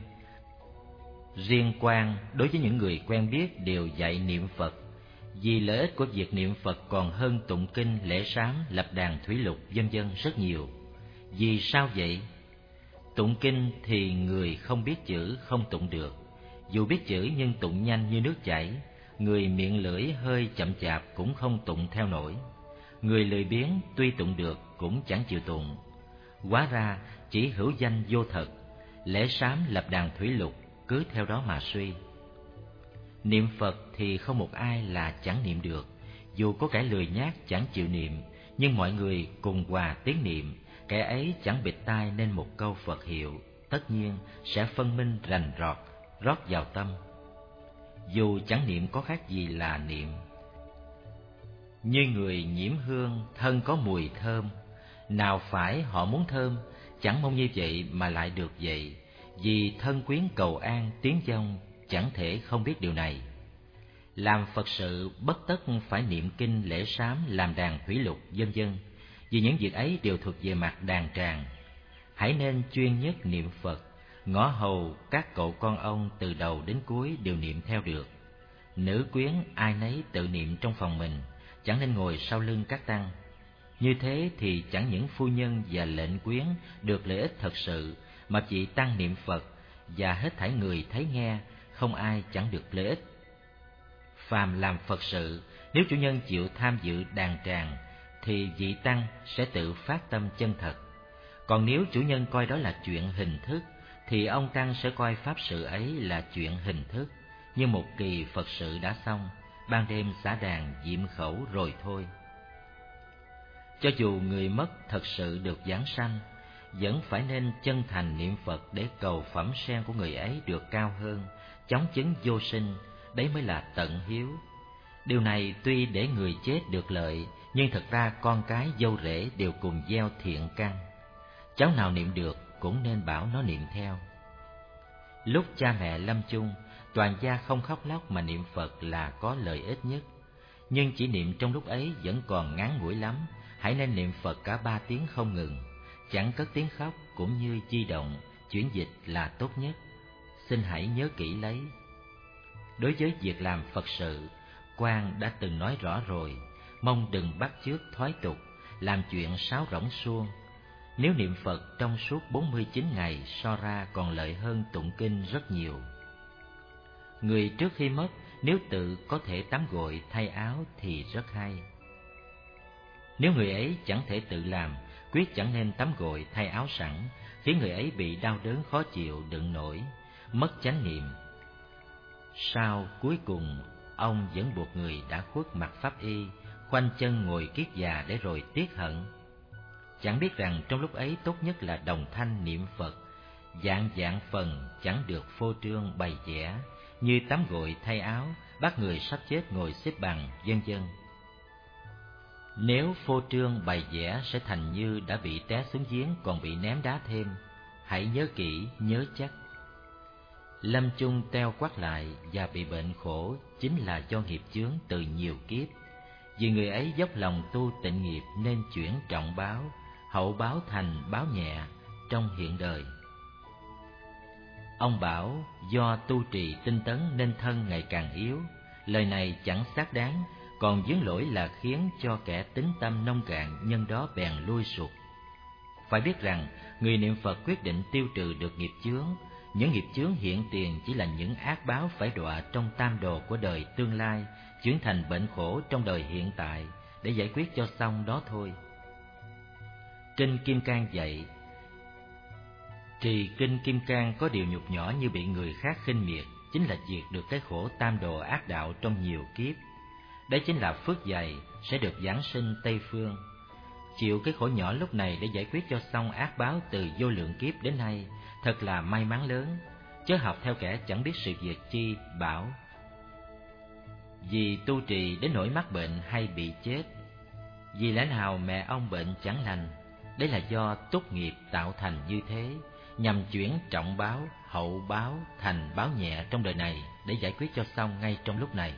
Riêng quan đối với những người quen biết đều dạy niệm Phật, vì lợi ích của việc niệm Phật còn hơn tụng kinh, lễ sám, lập đàn thủy lục vân vân rất nhiều. Vì sao vậy? Tụng kinh thì người không biết chữ không tụng được, dù biết chữ nhưng tụng nhanh như nước chảy, người miệng lưỡi hơi chậm chạp cũng không tụng theo nổi. Người lười biếng tuy tụng được cũng chẳng chịu tụng. Hóa ra chỉ hữu danh vô thật, lễ sám lập đàn thủy lục cứ theo đó mà suy. Niệm Phật thì không một ai là chẳng niệm được, dù có kẻ lười nhác chẳng chịu niệm, nhưng mọi người cùng hòa tiếng niệm, kẻ ấy chẳng bịt tai nên một câu Phật hiệu, tất nhiên sẽ phân minh rành rọt, rót vào tâm. Dù chẳng niệm có khác gì là niệm. Như người nhiễm hương, thân có mùi thơm, nào phải họ muốn thơm, chẳng mong như vậy mà lại được vậy, vì thân quyến cầu an tiếng vong, chẳng thể không biết điều này. Làm Phật sự bất tất phải niệm kinh, lễ sám, làm đàn thủy lục vân vân, vì những việc ấy đều thuộc về mặt đàn tràng. Hãy nên chuyên nhất niệm Phật, ngõ hầu các cậu con ông từ đầu đến cuối đều niệm theo được. Nữ quyến ai nấy tự niệm trong phòng mình, chẳng nên ngồi sau lưng các tăng. Như thế thì chẳng những phu nhân và lệnh quyến được lợi ích thật sự, mà chỉ tăng niệm Phật và hết thảy người thấy nghe, không ai chẳng được lợi ích. Phàm làm Phật sự, nếu chủ nhân chịu tham dự đàn tràng, thì vị tăng sẽ tự phát tâm chân thật. Còn nếu chủ nhân coi đó là chuyện hình thức, thì ông tăng sẽ coi pháp sự ấy là chuyện hình thức, như một kỳ Phật sự đã xong, ban đêm xả đàn diệm khẩu rồi thôi. Cho dù người mất thật sự được giảng sanh, vẫn phải nên chân thành niệm Phật để cầu phẩm sen của người ấy được cao hơn, chóng chứng vô sinh, đấy mới là tận hiếu. Điều này tuy để người chết được lợi, nhưng thật ra con cái dâu rể đều cùng gieo thiện căn. Cháu nào niệm được cũng nên bảo nó niệm theo. Lúc cha mẹ lâm chung, toàn gia không khóc lóc mà niệm Phật là có lợi ích nhất. Nhưng chỉ niệm trong lúc ấy vẫn còn ngắn ngủi lắm, hãy nên niệm Phật cả 3 tiếng không ngừng, chẳng cất tiếng khóc cũng như di động, chuyển dịch là tốt nhất. Xin hãy nhớ kỹ lấy. Đối với việc làm Phật sự, Quan đã từng nói rõ rồi, mong đừng bắt chước thoái tục, làm chuyện sáo rỗng suông. Nếu niệm Phật trong suốt 49 ngày so ra còn lợi hơn tụng kinh rất nhiều. Người trước khi mất, nếu tự có thể tắm gội thay áo thì rất hay. Nếu người ấy chẳng thể tự làm, quyết chẳng nên tắm gội thay áo sẵn, khiến người ấy bị đau đớn khó chịu đựng nổi, mất chánh niệm. Sau cuối cùng, ông vẫn buộc người đã khuất mặc pháp y, khoanh chân ngồi kiết già để rồi tiếc hận. Chẳng biết rằng trong lúc ấy tốt nhất là đồng thanh niệm Phật, dạng dạng phần chẳng được phô trương bày vẽ, như tắm gội thay áo, bắt người sắp chết ngồi xếp bằng, vân vân. Nếu phô trương bày vẽ sẽ thành như đã bị té xuống giếng còn bị ném đá thêm. Hãy nhớ kỹ, nhớ chắc. Lâm chung teo quắt lại và bị bệnh khổ chính là do nghiệp chướng từ nhiều kiếp. Vì người ấy dốc lòng tu tịnh nghiệp nên chuyển trọng báo, hậu báo thành báo nhẹ trong hiện đời. Ông bảo do tu trì tinh tấn nên thân ngày càng yếu. Lời này chẳng xác đáng, còn vướng lỗi là khiến cho kẻ tính tâm nông cạn nhân đó bèn lui sụt. Phải biết rằng người niệm Phật quyết định tiêu trừ được nghiệp chướng. Những nghiệp chướng hiện tiền chỉ là những ác báo phải đọa trong tam đồ của đời tương lai, chuyển thành bệnh khổ trong đời hiện tại để giải quyết cho xong đó thôi. Kinh Kim Cang dạy, trì kinh Kim Cang có điều nhục nhỏ như bị người khác khinh miệt, chính là diệt được cái khổ tam đồ ác đạo trong nhiều kiếp. Đấy chính là phước dày sẽ được giáng sinh Tây Phương. Chịu cái khổ nhỏ lúc này để giải quyết cho xong ác báo từ vô lượng kiếp đến nay, thật là may mắn lớn. Chớ học theo kẻ chẳng biết sự việc chi bảo vì tu trì đến nỗi mắc bệnh hay bị chết. Vì lẽ nào mẹ ông bệnh chẳng lành? Đấy là do túc nghiệp tạo thành như thế, nhằm chuyển trọng báo, hậu báo thành báo nhẹ trong đời này để giải quyết cho xong ngay trong lúc này.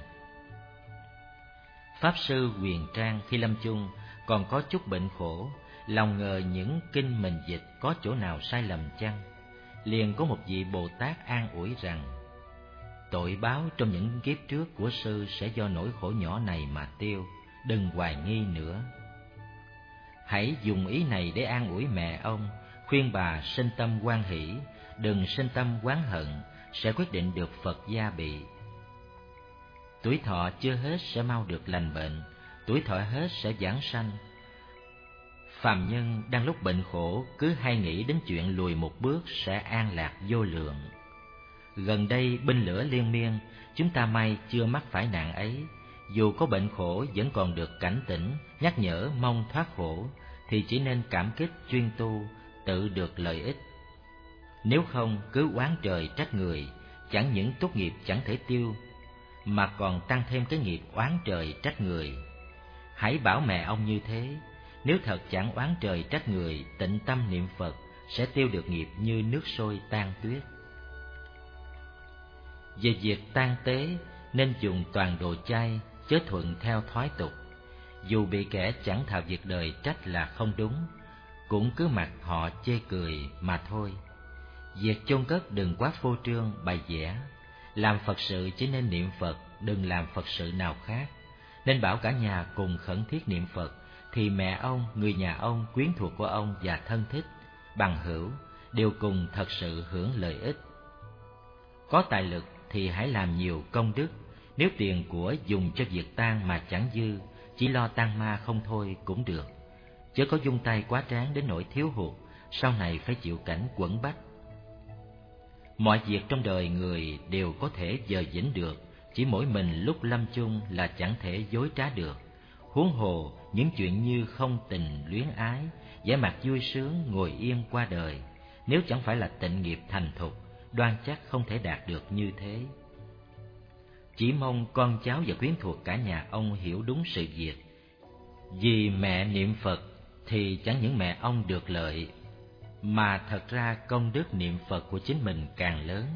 Pháp sư Huyền Trang khi lâm chung còn có chút bệnh khổ, lòng ngờ những kinh mình dịch có chỗ nào sai lầm chăng? Liền có một vị Bồ Tát an ủi rằng, tội báo trong những kiếp trước của sư sẽ do nỗi khổ nhỏ này mà tiêu, đừng hoài nghi nữa. Hãy dùng ý này để an ủi mẹ ông, khuyên bà sinh tâm hoan hỷ, đừng sinh tâm oán hận, sẽ quyết định được Phật gia bị. Tuổi thọ chưa hết sẽ mau được lành bệnh, tuổi thọ hết sẽ giảng sanh. Phàm nhân đang lúc bệnh khổ cứ hay nghĩ đến chuyện lùi một bước sẽ an lạc vô lượng. Gần đây binh lửa liên miên, chúng ta may chưa mắc phải nạn ấy. Dù có bệnh khổ vẫn còn được cảnh tỉnh, nhắc nhở mong thoát khổ, thì chỉ nên cảm kích chuyên tu, tự được lợi ích. Nếu không cứ oán trời trách người, chẳng những tốt nghiệp chẳng thể tiêu, mà còn tăng thêm cái nghiệp oán trời trách người. Hãy bảo mẹ ông như thế, nếu thật chẳng oán trời trách người, tịnh tâm niệm Phật sẽ tiêu được nghiệp như nước sôi tan tuyết. Về việc tang tế nên dùng toàn đồ chay, chớ thuận theo thoái tục. Dù bị kẻ chẳng thạo việc đời trách là không đúng, cũng cứ mặc họ chê cười mà thôi. Việc chôn cất đừng quá phô trương bày vẽ. Làm Phật sự chỉ nên niệm Phật, đừng làm Phật sự nào khác. Nên bảo cả nhà cùng khẩn thiết niệm Phật, thì mẹ ông, người nhà ông, quyến thuộc của ông và thân thích, bằng hữu đều cùng thật sự hưởng lợi ích. Có tài lực thì hãy làm nhiều công đức. Nếu tiền của dùng cho việc tang mà chẳng dư, chỉ lo tang ma không thôi cũng được. Chớ có vung tay quá tráng đến nỗi thiếu hụt, sau này phải chịu cảnh quẫn bách. Mọi việc trong đời người đều có thể dời dĩnh được, chỉ mỗi mình lúc lâm chung là chẳng thể dối trá được. Huống hồ những chuyện như không tình luyến ái, vẻ mặt vui sướng ngồi yên qua đời, nếu chẳng phải là tịnh nghiệp thành thục, đoan chắc không thể đạt được như thế. Chỉ mong con cháu và quyến thuộc cả nhà ông hiểu đúng sự việc. Vì mẹ niệm Phật thì chẳng những mẹ ông được lợi, mà thật ra công đức niệm Phật của chính mình càng lớn.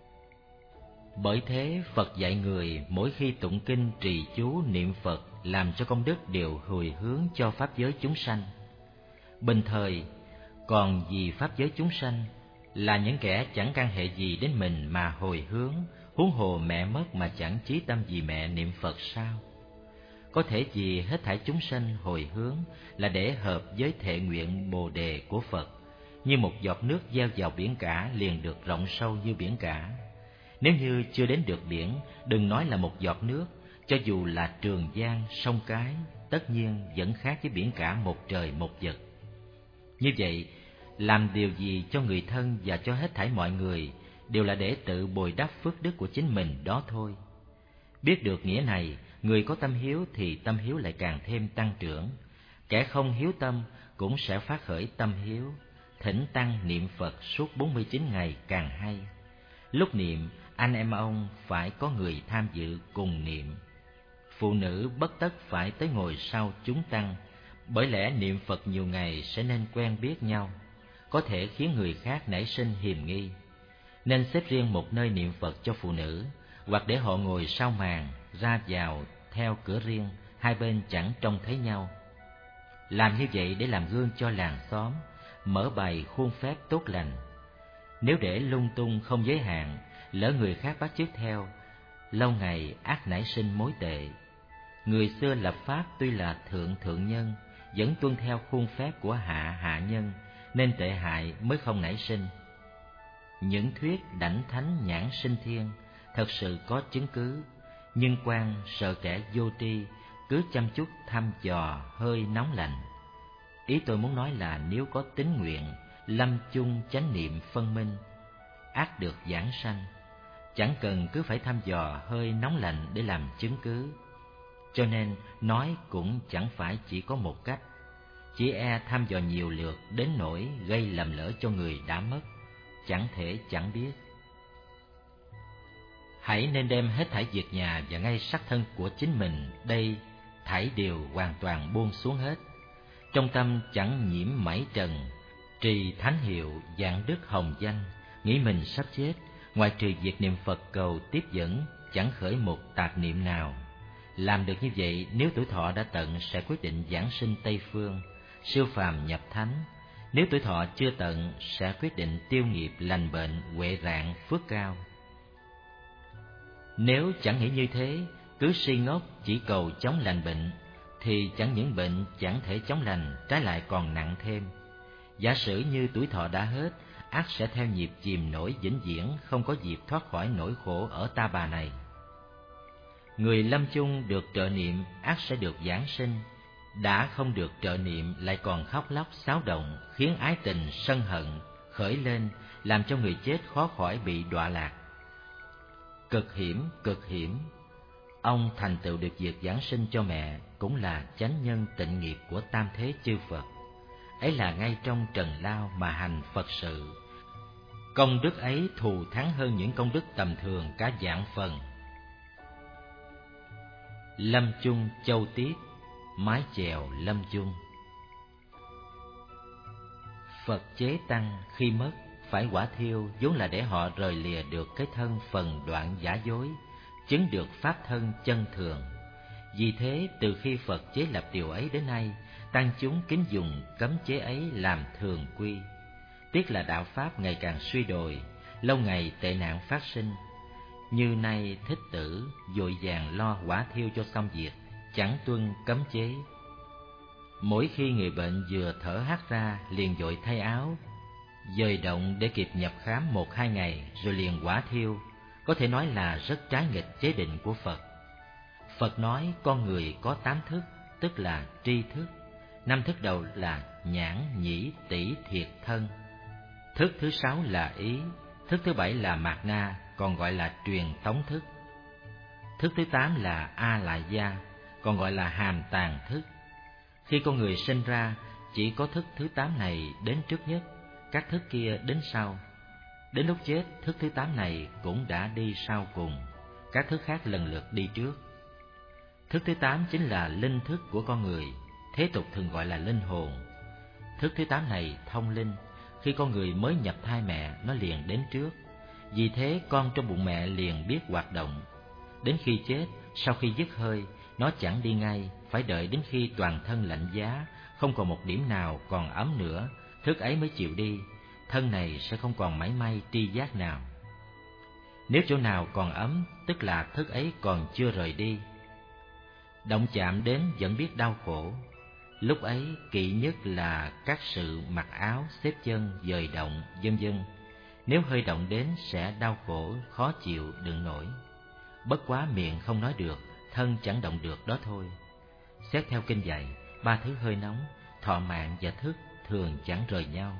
Bởi thế Phật dạy người mỗi khi tụng kinh trì chú niệm Phật làm cho công đức đều hồi hướng cho pháp giới chúng sanh. Bình thời, còn vì pháp giới chúng sanh là những kẻ chẳng căn hệ gì đến mình mà hồi hướng, huống hồ mẹ mất mà chẳng chí tâm vì mẹ niệm Phật sao? Có thể vì hết thảy chúng sanh hồi hướng là để hợp với thệ nguyện Bồ đề của Phật, như một giọt nước gieo vào biển cả liền được rộng sâu như biển cả. Nếu như chưa đến được biển, đừng nói là một giọt nước, cho dù là Trường Giang, sông Cái, tất nhiên vẫn khác với biển cả một trời một vực. Như vậy, làm điều gì cho người thân và cho hết thảy mọi người đều là để tự bồi đắp phước đức của chính mình đó thôi. Biết được nghĩa này, người có tâm hiếu thì tâm hiếu lại càng thêm tăng trưởng. Kẻ không hiếu tâm cũng sẽ phát khởi tâm hiếu. Thỉnh tăng niệm Phật suốt 49 ngày càng hay. Lúc niệm, anh em ông phải có người tham dự cùng niệm. Phụ nữ bất tất phải tới ngồi sau chúng tăng, bởi lẽ niệm Phật nhiều ngày sẽ nên quen biết nhau, có thể khiến người khác nảy sinh hiềm nghi. Nên xếp riêng một nơi niệm Phật cho phụ nữ, hoặc để họ ngồi sau màn, ra vào theo cửa riêng, hai bên chẳng trông thấy nhau. Làm như vậy để làm gương cho làng xóm, mở bày khuôn phép tốt lành. Nếu để lung tung không giới hạn, lỡ người khác bắt chước theo, lâu ngày ác nảy sinh mối tệ. Người xưa lập pháp tuy là thượng nhân, vẫn tuân theo khuôn phép của hạ nhân, nên tệ hại mới không nảy sinh. Những thuyết đảnh thánh nhãn sinh thiên thật sự có chứng cứ, nhưng quan sợ kẻ vô tri cứ chăm chút thăm dò hơi nóng lạnh. Ý tôi muốn nói là nếu có tín nguyện lâm chung chánh niệm phân minh, ác được giảng sanh, chẳng cần cứ phải thăm dò hơi nóng lạnh để làm chứng cứ. Cho nên nói cũng chẳng phải chỉ có một cách, chỉ e thăm dò nhiều lượt đến nỗi gây lầm lỡ cho người đã mất, chẳng thể chẳng biết. Hãy nên đem hết thảy việc nhà và ngay sắc thân của chính mình đây thảy đều hoàn toàn buông xuống hết. Trong tâm chẳng nhiễm mảy trần, trì thánh hiệu dạng đức hồng danh, nghĩ mình sắp chết, ngoài trừ việc niệm Phật cầu tiếp dẫn, chẳng khởi một tạp niệm nào. Làm được như vậy, nếu tuổi thọ đã tận sẽ quyết định giảng sinh Tây Phương, siêu phàm nhập thánh. Nếu tuổi thọ chưa tận sẽ quyết định tiêu nghiệp lành bệnh, huệ rạng, phước cao. Nếu chẳng nghĩ như thế, cứ si ngốc chỉ cầu chống lành bệnh, thì chẳng những bệnh chẳng thể chống lành, trái lại còn nặng thêm. Giả sử như tuổi thọ đã hết, ắt sẽ theo nhịp chìm nổi vĩnh viễn, không có dịp thoát khỏi nỗi khổ ở ta bà này. Người lâm chung được trợ niệm ắt sẽ được giảng sinh, đã không được trợ niệm lại còn khóc lóc xáo động, khiến ái tình sân hận khởi lên, làm cho người chết khó khỏi bị đọa lạc. Cực hiểm, cực hiểm. Ông thành tựu được việc giảng sinh cho mẹ cũng là chánh nhân tịnh nghiệp của tam thế chư Phật. Ấy là ngay trong trần lao mà hành Phật sự. Công đức ấy thù thắng hơn những công đức tầm thường cả vạn phần. Lâm chung châu tiết, mái chèo lâm chung. Phật chế tăng khi mất phải quả thiêu, vốn là để họ rời lìa được cái thân phần đoạn giả dối, chứng được pháp thân chân thường. Vì thế từ khi Phật chế lập điều ấy đến nay, tăng chúng kính dùng cấm chế ấy làm thường quy. Tiếc là đạo pháp ngày càng suy đồi, lâu ngày tệ nạn phát sinh. Như nay Thích Tử vội vàng lo hỏa thiêu cho xong việc, chẳng tuân cấm chế. Mỗi khi người bệnh vừa thở hắt ra liền vội thay áo, dời động để kịp nhập khám 1-2 ngày rồi liền hỏa thiêu. có thể nói là rất trái nghịch chế định của Phật. Phật nói con người có 8 thức, tức là tri thức. 5 thức đầu là nhãn, nhĩ, tỷ, thiệt, thân. Thức thứ 6 là ý. Thức thứ 7 là mạt na, còn gọi là truyền tống thức. Thức thứ 8 là a lại gia, còn gọi là hàm tàng thức. Khi con người sinh ra, chỉ có thức thứ 8 này đến trước nhất, các thức kia đến sau. Đến lúc chết, thức thứ 8 này cũng đã đi sau cùng, các thức khác lần lượt đi trước. Thức thứ 8 chính là linh thức của con người, thế tục thường gọi là linh hồn. Thức thứ 8 này thông linh, khi con người mới nhập thai mẹ, nó liền đến trước. Vì thế con trong bụng mẹ liền biết hoạt động. Đến khi chết, sau khi dứt hơi, nó chẳng đi ngay, phải đợi đến khi toàn thân lạnh giá, không còn một điểm nào còn ấm nữa, thức ấy mới chịu đi. Thân này sẽ không còn mảy may tri giác nào. Nếu chỗ nào còn ấm, tức là thức ấy còn chưa rời đi. Động chạm đến vẫn biết đau khổ. Lúc ấy kỵ nhất là các sự mặc áo, xếp chân, dời động, vân vân. Nếu hơi động đến sẽ đau khổ, khó chịu, đựng nổi. Bất quá miệng không nói được, thân chẳng động được đó thôi. Xét theo kinh dạy, 3 thứ hơi nóng, thọ mạng và thức thường chẳng rời nhau.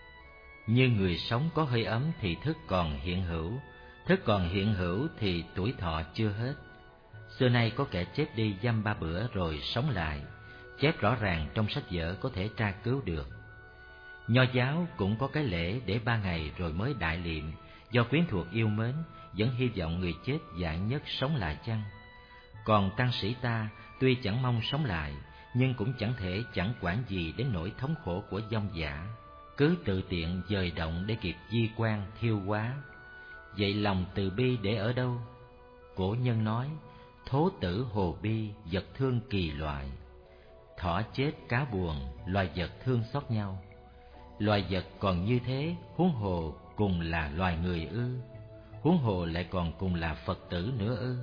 Như người sống có hơi ấm thì thức còn hiện hữu, thức còn hiện hữu thì tuổi thọ chưa hết. Xưa nay có kẻ chết đi dăm 3 bữa rồi sống lại, chép rõ ràng trong sách vở có thể tra cứu được. Nho giáo cũng có cái lễ để 3 ngày rồi mới đại liệm, do quyến thuộc yêu mến, vẫn hy vọng người chết vạn nhất sống lại chăng. Còn tăng sĩ ta tuy chẳng mong sống lại, nhưng cũng chẳng thể chẳng quản gì đến nỗi thống khổ của vong dã, cứ tự tiện dời động để kịp di quan thiêu hóa. Vậy lòng từ bi để ở đâu? Cổ nhân nói, thố tử hồ bi, vật thương kỳ loại. Thỏ chết cá buồn, loài vật thương xót nhau. Loài vật còn như thế, huống hồ cùng là loài người ư? Huống hồ lại còn cùng là Phật tử nữa ư?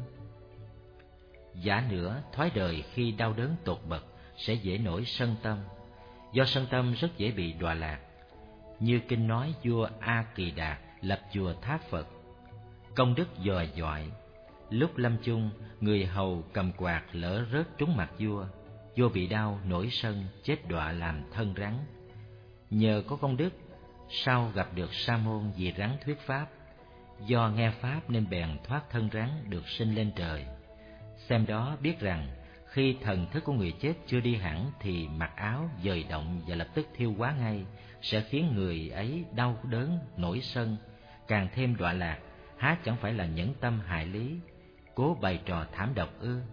Giả nữa, thoái đời khi đau đớn tột bậc sẽ dễ nổi sân tâm. Do sân tâm rất dễ bị đọa lạc. Như kinh nói vua A Kỳ Đạt lập chùa tháp Phật, công đức dò dọi. Lúc lâm chung, người hầu cầm quạt lỡ rớt trúng mặt vua, vua bị đau nổi sân, chết đọa làm thân rắn. Nhờ có công đức, sau gặp được Sa môn vì rắn thuyết pháp, do nghe pháp nên bèn thoát thân rắn được sinh lên trời. Xem đó biết rằng khi thần thức của người chết chưa đi hẳn thì mặc áo, dời động và lập tức thiêu hóa ngay, sẽ khiến người ấy đau đớn, nổi sân, càng thêm đọa lạc. Há chẳng phải là nhẫn tâm hại lý, cố bày trò thảm độc ư?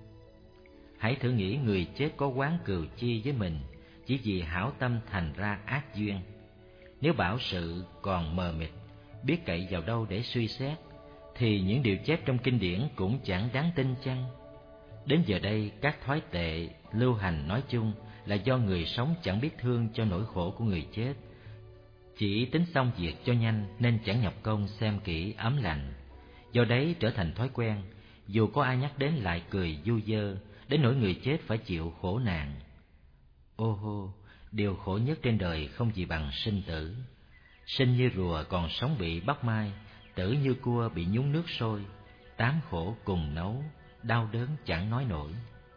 Hãy thử nghĩ người chết có oán cừu chi với mình, chỉ vì hảo tâm thành ra ác duyên. Nếu bảo sự còn mờ mịt, biết cậy vào đâu để suy xét, thì những điều chép trong kinh điển cũng chẳng đáng tin chăng? Đến giờ đây, các thói tệ lưu hành nói chung là do người sống chẳng biết thương cho nỗi khổ của người chết, chỉ tính xong việc cho nhanh nên chẳng nhọc công xem kỹ ấm lạnh. Do đấy trở thành thói quen, dù có ai nhắc đến lại cười du dơ, đến nỗi người chết phải chịu khổ nạn. Ô hô, điều khổ nhất trên đời không gì bằng sinh tử. Sinh như rùa còn sống bị bắt mai, tử như cua bị nhúng nước sôi, 8 khổ cùng nấu, đau đớn chẳng nói nổi.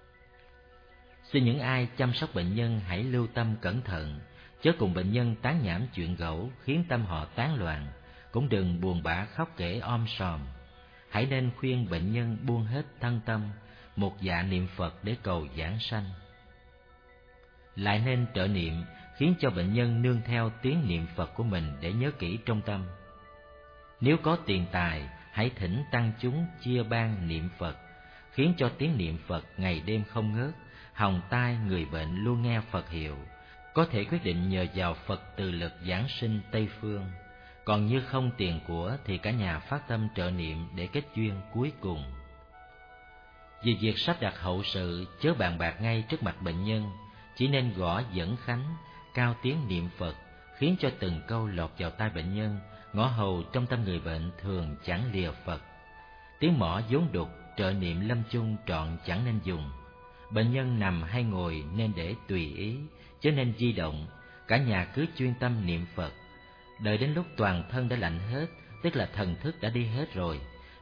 Xin những ai chăm sóc bệnh nhân hãy lưu tâm cẩn thận, chớ cùng bệnh nhân tán nhảm chuyện gẫu khiến tâm họ tán loạn, cũng đừng buồn bã khóc kể om sòm. Hãy nên khuyên bệnh nhân buông hết thân tâm, một dạ niệm Phật để cầu giảng sanh. Lại nên trợ niệm, khiến cho bệnh nhân nương theo tiếng niệm Phật của mình để nhớ kỹ trong tâm. Nếu có tiền tài, hãy thỉnh tăng chúng chia ban niệm Phật, khiến cho tiếng niệm Phật ngày đêm không ngớt, hồng tai người bệnh luôn nghe Phật hiệu, có thể quyết định nhờ vào Phật từ lực giảng sinh Tây Phương. Còn như không tiền của thì cả nhà phát tâm trợ niệm để kết duyên cuối cùng. Vì việc sắp đặt hậu sự, chớ bàn bạc ngay trước mặt bệnh nhân, chỉ nên gõ dẫn khánh, cao tiếng niệm Phật, khiến cho từng câu lọt vào tai bệnh nhân, ngõ hầu trong tâm người bệnh thường chẳng lìa Phật. Tiếng mõ vốn đục, trợ niệm lâm chung trọn chẳng nên dùng. Bệnh nhân nằm hay ngồi nên để tùy ý, chớ nên di động, cả nhà cứ chuyên tâm niệm Phật. Đợi đến lúc toàn thân đã lạnh hết, tức là thần thức đã đi hết rồi,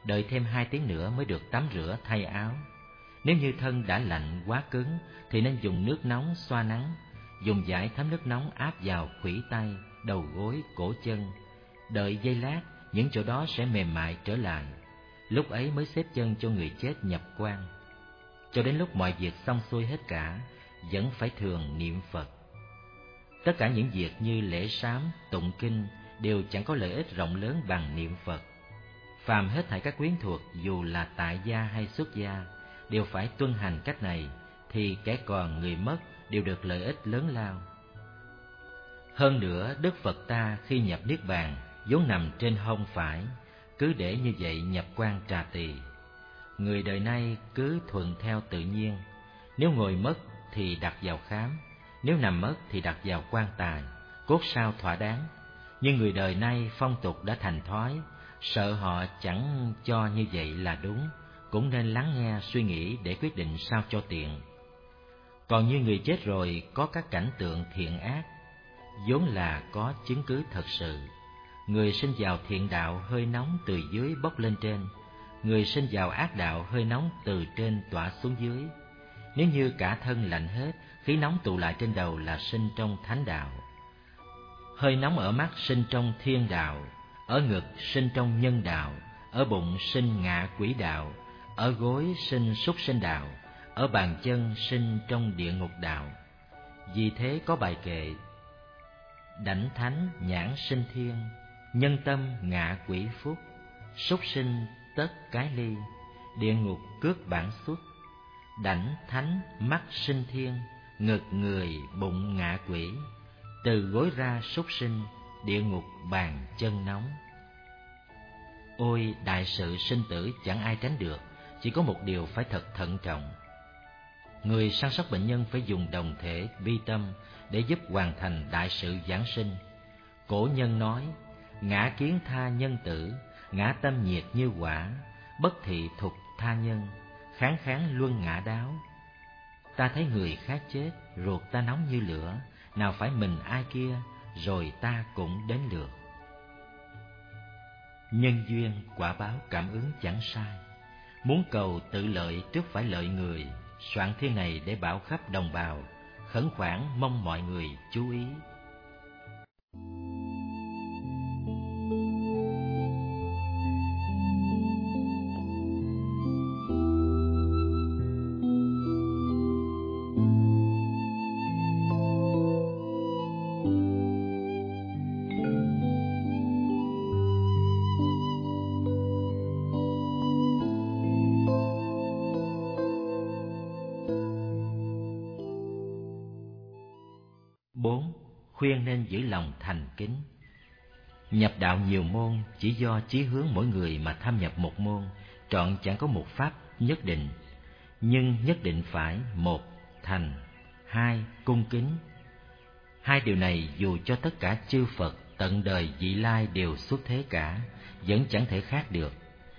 đợi thêm 2 tiếng nữa mới được tắm rửa thay áo. Nếu như thân đã lạnh quá cứng thì nên dùng nước nóng xoa nắng, dùng dải thấm nước nóng áp vào khuỷu tay, đầu gối, cổ chân. Đợi giây lát, những chỗ đó sẽ mềm mại trở lại. Lúc ấy mới xếp chân cho người chết nhập quan. Cho đến lúc mọi việc xong xuôi hết cả, vẫn phải thường niệm Phật. Tất cả những việc như lễ sám, tụng kinh đều chẳng có lợi ích rộng lớn bằng niệm Phật. Phàm hết thảy các quyến thuộc, dù là tại gia hay xuất gia, đều phải tuân hành cách này, thì kẻ còn người mất đều được lợi ích lớn lao. Hơn nữa, Đức Phật ta khi nhập Niết Bàn vốn nằm trên hông phải, cứ để như vậy nhập quan Trà Tỳ. Người đời nay cứ thuận theo tự nhiên, nếu ngồi mất thì đặt vào khám, nếu nằm mất thì đặt vào quan tài, cốt sao thỏa đáng. Nhưng người đời nay phong tục đã thành thói, sợ họ chẳng cho như vậy là đúng, cũng nên lắng nghe suy nghĩ để quyết định sao cho tiện. Còn như người chết rồi có các cảnh tượng thiện ác, vốn là có chứng cứ thật sự. Người sinh vào thiện đạo hơi nóng từ dưới bốc lên trên, người sinh vào ác đạo hơi nóng từ trên tỏa xuống dưới. Nếu như cả thân lạnh hết, khí nóng tụ lại trên đầu là sinh trong thánh đạo. Hơi nóng ở mắt sinh trong thiên đạo, ở ngực sinh trong nhân đạo, ở bụng sinh ngạ quỷ đạo, ở gối sinh súc sinh đạo, ở bàn chân sinh trong địa ngục đạo. Vì thế có bài kệ: đảnh thánh nhãn sinh thiên, nhân tâm ngạ quỷ phúc, súc sinh tất cái ly, địa ngục cước bản xuất. Đảnh thánh mắt sinh thiên, ngực người bụng ngạ quỷ, từ gối ra súc sinh, địa ngục bàn chân nóng. Ôi, đại sự sinh tử chẳng ai tránh được, chỉ có một điều phải thật thận trọng. Người săn sóc bệnh nhân phải dùng đồng thể bi tâm để giúp hoàn thành đại sự giảng sinh. Cổ nhân nói: ngã kiến tha nhân tử, ngã tâm nhiệt như hỏa, bất thị thục tha nhân, kháng kháng luân ngã đáo. Ta thấy người khác chết, ruột ta nóng như lửa, nào phải mình ai kia, rồi ta cũng đến lượt. Nhân duyên quả báo cảm ứng chẳng sai, muốn cầu tự lợi trước phải lợi người. Soạn thiên này để bảo khắp đồng bào, khẩn khoản mong mọi người chú ý. Khuyên nên giữ lòng thành kính. Nhập đạo nhiều môn chỉ do chí hướng mỗi người mà tham nhập một môn, trọn chẳng có một pháp nhất định. Nhưng nhất định phải: một, thành; hai, cung kính. Hai điều này dù cho tất cả chư Phật tận đời vị lai đều xuất thế cả, vẫn chẳng thể khác được.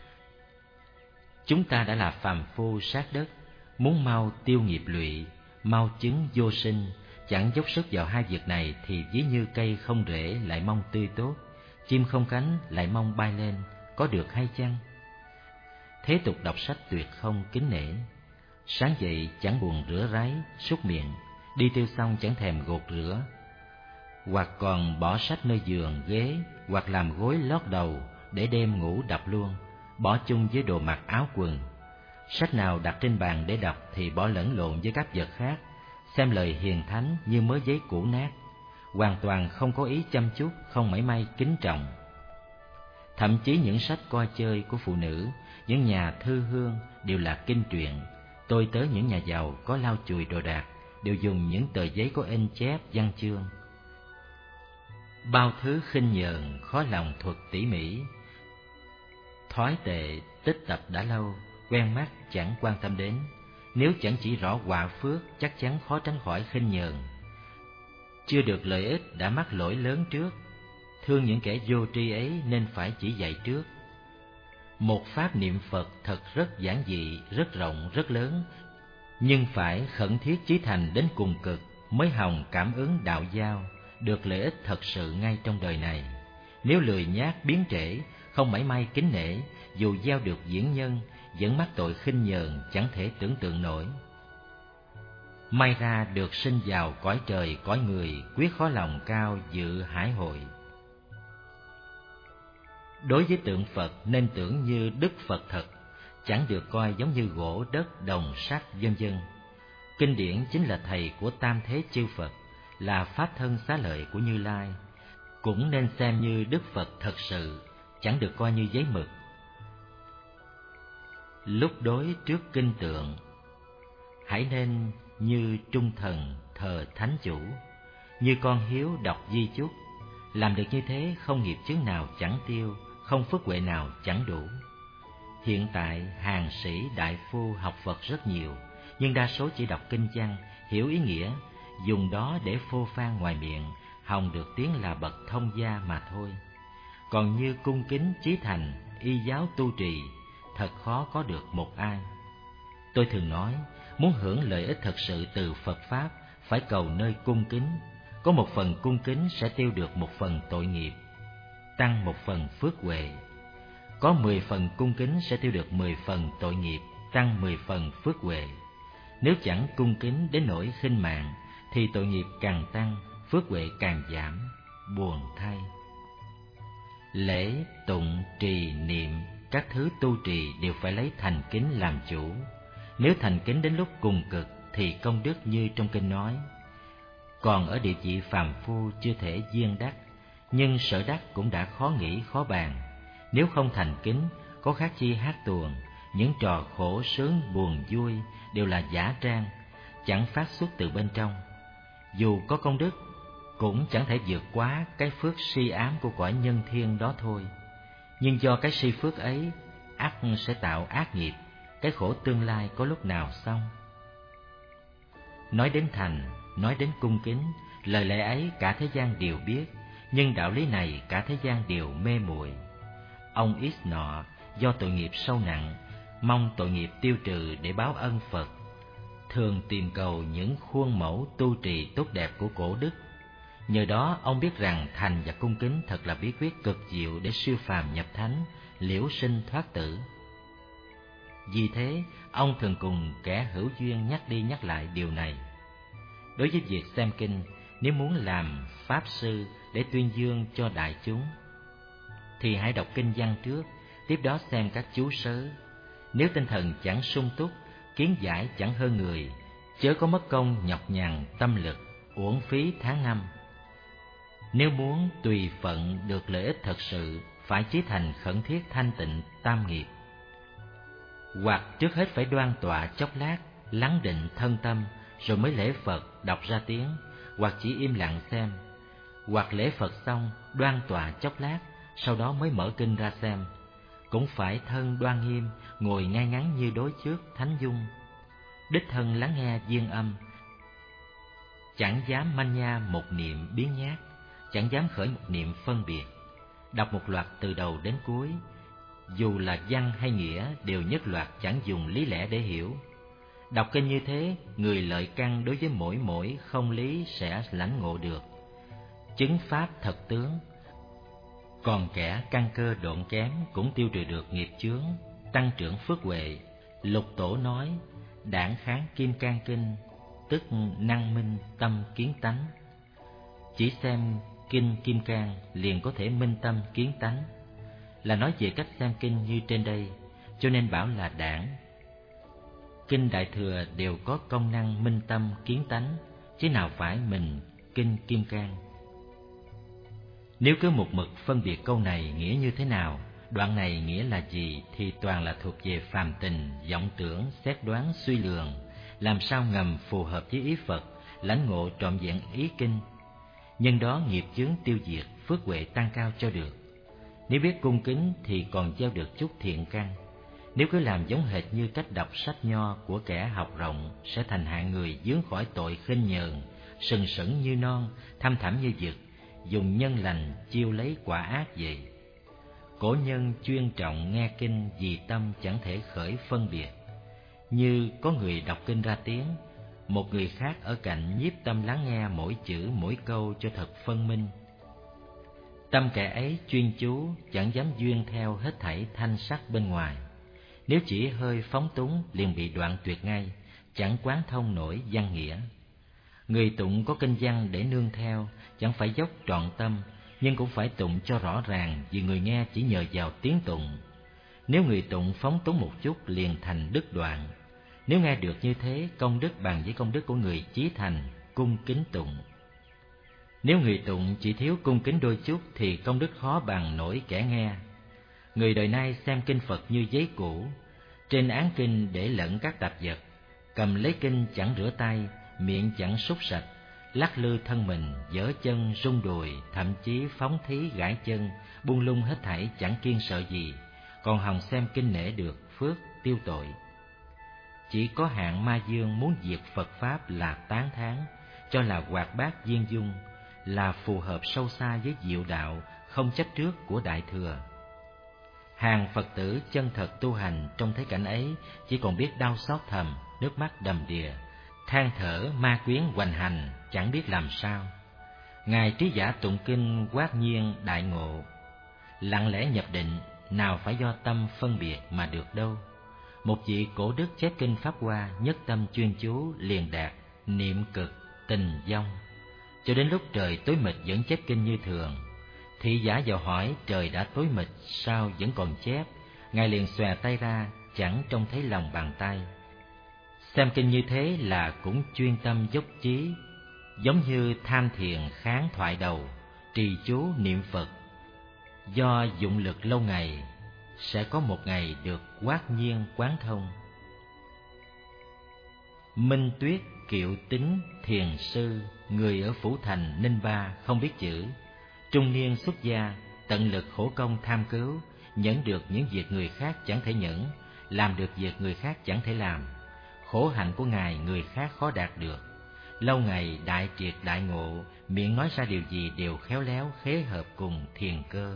Chúng ta đã là phàm phu sát đất, muốn mau tiêu nghiệp lụy, mau chứng vô sinh, chẳng dốc sức vào hai việc này thì ví như cây không rễ lại mong tươi tốt, chim không cánh lại mong bay lên, có được hay chăng? Thế tục đọc sách tuyệt không kính nể, sáng dậy chẳng buồn rửa ráy, súc miệng, đi tiêu xong chẳng thèm gột rửa, hoặc còn bỏ sách nơi giường ghế, hoặc làm gối lót đầu để đêm ngủ đọc luôn, bỏ chung với đồ mặc áo quần. Sách nào đặt trên bàn để đọc thì bỏ lẫn lộn với các vật khác, xem lời hiền thánh như mớ giấy cũ nát, hoàn toàn không có ý chăm chút, không mảy may kính trọng. Thậm chí những sách coi chơi của phụ nữ, những nhà thư hương đều là kinh truyện. Tôi tới những nhà giàu có lau chùi đồ đạc đều dùng những tờ giấy có in chép văn chương. Bao thứ khinh nhờn, khó lòng thuật tỉ mỉ. Thói tệ tích tập đã lâu, quen mắt chẳng quan tâm đến. Nếu chẳng chỉ rõ quả phước, chắc chắn khó tránh khỏi khinh nhờn. Chưa được lợi ích đã mắc lỗi lớn trước, thương những kẻ vô tri ấy nên phải chỉ dạy trước. Một pháp niệm Phật thật rất giản dị, rất rộng, rất lớn, nhưng phải khẩn thiết chí thành đến cùng cực mới hòng cảm ứng đạo giao, được lợi ích thật sự ngay trong đời này. Nếu lười nhác biến trễ, không mảy may kính nể, dù gieo được diễn nhân, vẫn mắc tội khinh nhờn chẳng thể tưởng tượng nổi. May ra được sinh vào cõi trời cõi người, quyết khó lòng cao dự hải hội. Đối với tượng Phật nên tưởng như Đức Phật thật, chẳng được coi giống như gỗ, đất, đồng, sắt, vân vân. Kinh điển chính là thầy của tam thế chư Phật, là pháp thân xá lợi của Như Lai, cũng nên xem như Đức Phật thật sự, chẳng được coi như giấy mực. Lúc đối trước kinh tượng, hãy nên như trung thần thờ thánh chủ, như con hiếu đọc di chúc. Làm được như thế, không nghiệp chướng nào chẳng tiêu, không phước huệ nào chẳng đủ. Hiện tại hàng sĩ đại phu học Phật rất nhiều, nhưng đa số chỉ đọc kinh văn, hiểu ý nghĩa, dùng đó để phô phan ngoài miệng, hòng được tiếng là bậc thông gia mà thôi. Còn như cung kính chí thành, y giáo tu trì, thật khó có được một ai. Tôi thường nói, muốn hưởng lợi ích thật sự từ Phật Pháp, phải cầu nơi cung kính. Có một phần cung kính sẽ tiêu được một phần tội nghiệp, tăng một phần phước huệ. Có 10 phần cung kính sẽ tiêu được 10 phần tội nghiệp, tăng 10 phần phước huệ. Nếu chẳng cung kính đến nỗi khinh mạng, thì tội nghiệp càng tăng, phước huệ càng giảm, buồn thay. Lễ, tụng, trì, niệm, các thứ tu trì đều phải lấy thành kính làm chủ. Nếu thành kính đến lúc cùng cực thì công đức như trong kinh nói. Còn ở địa vị phàm phu chưa thể viên đắc, nhưng sở đắc cũng đã khó nghĩ khó bàn. Nếu không thành kính, có khác chi hát tuồng, những trò khổ sướng buồn vui đều là giả trang, chẳng phát xuất từ bên trong. Dù có công đức, cũng chẳng thể vượt quá cái phước si ám của cõi nhân thiên đó thôi. Nhưng do cái si phước ấy, ắt sẽ tạo ác nghiệp, cái khổ tương lai có lúc nào xong. Nói đến thành, nói đến cung kính, lời lẽ ấy cả thế gian đều biết, nhưng đạo lý này cả thế gian đều mê muội. Ông X nọ do tội nghiệp sâu nặng, mong tội nghiệp tiêu trừ để báo ân Phật, thường tìm cầu những khuôn mẫu tu trì tốt đẹp của cổ đức. Nhờ đó ông biết rằng thành và cung kính thật là bí quyết cực diệu để siêu phàm nhập thánh, liễu sinh thoát tử. Vì thế, ông thường cùng kẻ hữu duyên nhắc đi nhắc lại điều này. Đối với việc xem kinh, nếu muốn làm pháp sư để tuyên dương cho đại chúng, thì hãy đọc kinh văn trước, tiếp đó xem các chú sớ. Nếu tinh thần chẳng sung túc, kiến giải chẳng hơn người, chớ có mất công nhọc nhằn tâm lực, uổng phí tháng năm. Nếu muốn tùy phận được lợi ích thật sự, phải chí thành khẩn thiết thanh tịnh tam nghiệp. Hoặc trước hết phải đoan tọa chốc lát, lắng định thân tâm, rồi mới lễ Phật đọc ra tiếng, hoặc chỉ im lặng xem. Hoặc lễ Phật xong, đoan tọa chốc lát, sau đó mới mở kinh ra xem. Cũng phải thân đoan nghiêm, ngồi ngay ngắn như đối trước thánh dung, đích thân lắng nghe duyên âm. Chẳng dám manh nha một niệm biến nhát, chẳng dám khởi một niệm phân biệt. Đọc một loạt từ đầu đến cuối, dù là văn hay nghĩa đều nhất loạt, chẳng dùng lý lẽ để hiểu. Đọc kinh như thế, người lợi căn đối với mỗi không lý sẽ lãnh ngộ được, chứng pháp thật tướng. Còn kẻ căn cơ độn kém cũng tiêu trừ được nghiệp chướng, tăng trưởng phước huệ. Lục Tổ nói, đản kháng kim cang kinh, tức năng minh tâm kiến tánh. Chỉ xem kinh kim cang liền có thể minh tâm kiến tánh, là nói về cách xem kinh như trên đây, cho nên bảo là đản. Kinh Đại Thừa đều có công năng minh tâm kiến tánh, chứ nào phải mình kinh kim cang. Nếu cứ một mực phân biệt câu này nghĩa như thế nào, đoạn này nghĩa là gì, thì toàn là thuộc về phàm tình, vọng tưởng, xét đoán, suy lường, làm sao ngầm phù hợp với ý Phật, lãnh ngộ trọn vẹn ý kinh. Nhân đó nghiệp chướng tiêu diệt, phước huệ tăng cao cho được. Nếu biết cung kính thì còn gieo được chút thiện căn. Nếu cứ làm giống hệt như cách đọc sách nho của kẻ học rộng, sẽ thành hạng người vướng khỏi tội khinh nhờn, sừng sững như non, thăm thẳm như vực, dùng nhân lành chiêu lấy quả ác vậy. Cổ nhân chuyên trọng nghe kinh vì tâm chẳng thể khởi phân biệt. Như có người đọc kinh ra tiếng, một người khác ở cạnh nhiếp tâm lắng nghe mỗi chữ mỗi câu cho thật phân minh. Tâm kẻ ấy chuyên chú, chẳng dám duyên theo hết thảy thanh sắc bên ngoài. Nếu chỉ hơi phóng túng liền bị đoạn tuyệt ngay, chẳng quán thông nổi văn nghĩa. Người tụng có kinh văn để nương theo, chẳng phải dốc trọn tâm, nhưng cũng phải tụng cho rõ ràng, vì người nghe chỉ nhờ vào tiếng tụng. Nếu người tụng phóng túng một chút liền thành đứt đoạn. Nếu nghe được như thế, công đức bằng với công đức của người chí thành, cung kính tụng. Nếu người tụng chỉ thiếu cung kính đôi chút thì công đức khó bằng nổi kẻ nghe. Người đời nay xem kinh Phật như giấy cũ, trên án kinh để lẫn các tạp vật, cầm lấy kinh chẳng rửa tay, miệng chẳng súc sạch, lắc lư thân mình, giở chân, rung đùi, thậm chí phóng thí gãi chân, buông lung hết thảy chẳng kiêng sợ gì, còn hòng xem kinh nể được phước tiêu tội. Chỉ có hạng ma dương muốn diệt Phật Pháp là tán thán, cho là hoạt bát viên dung, là phù hợp sâu xa với diệu đạo, không chấp trước của Đại Thừa. Hàng Phật tử chân thật tu hành trong thế cảnh ấy chỉ còn biết đau xót thầm, nước mắt đầm đìa, than thở ma quyến hoành hành, chẳng biết làm sao. Ngài trí giả tụng kinh quát nhiên đại ngộ, lặng lẽ nhập định, nào phải do tâm phân biệt mà được đâu. Một vị cổ đức chép kinh Pháp Hoa, nhất tâm chuyên chú liền đạt niệm cực tình vong, cho đến lúc trời tối mịt vẫn chép kinh như thường. Thị giả vào hỏi trời đã tối mịt sao vẫn còn chép, Ngài liền xòe tay ra, chẳng trông thấy lòng bàn tay. Xem kinh như thế là cũng chuyên tâm dốc chí, giống như tham thiền kháng thoại đầu, trì chú niệm Phật. Do dụng lực lâu ngày, sẽ có một ngày được quát nhiên quán thông. Minh Tuyết Kiệu Tính thiền sư, người ở Phủ Thành Ninh Ba không biết chữ, trung niên xuất gia, tận lực khổ công tham cứu, nhẫn được những việc người khác chẳng thể nhẫn, làm được việc người khác chẳng thể làm. Khổ hạnh của Ngài người khác khó đạt được. Lâu ngày đại triệt đại ngộ, miệng nói ra điều gì đều khéo léo khế hợp cùng thiền cơ.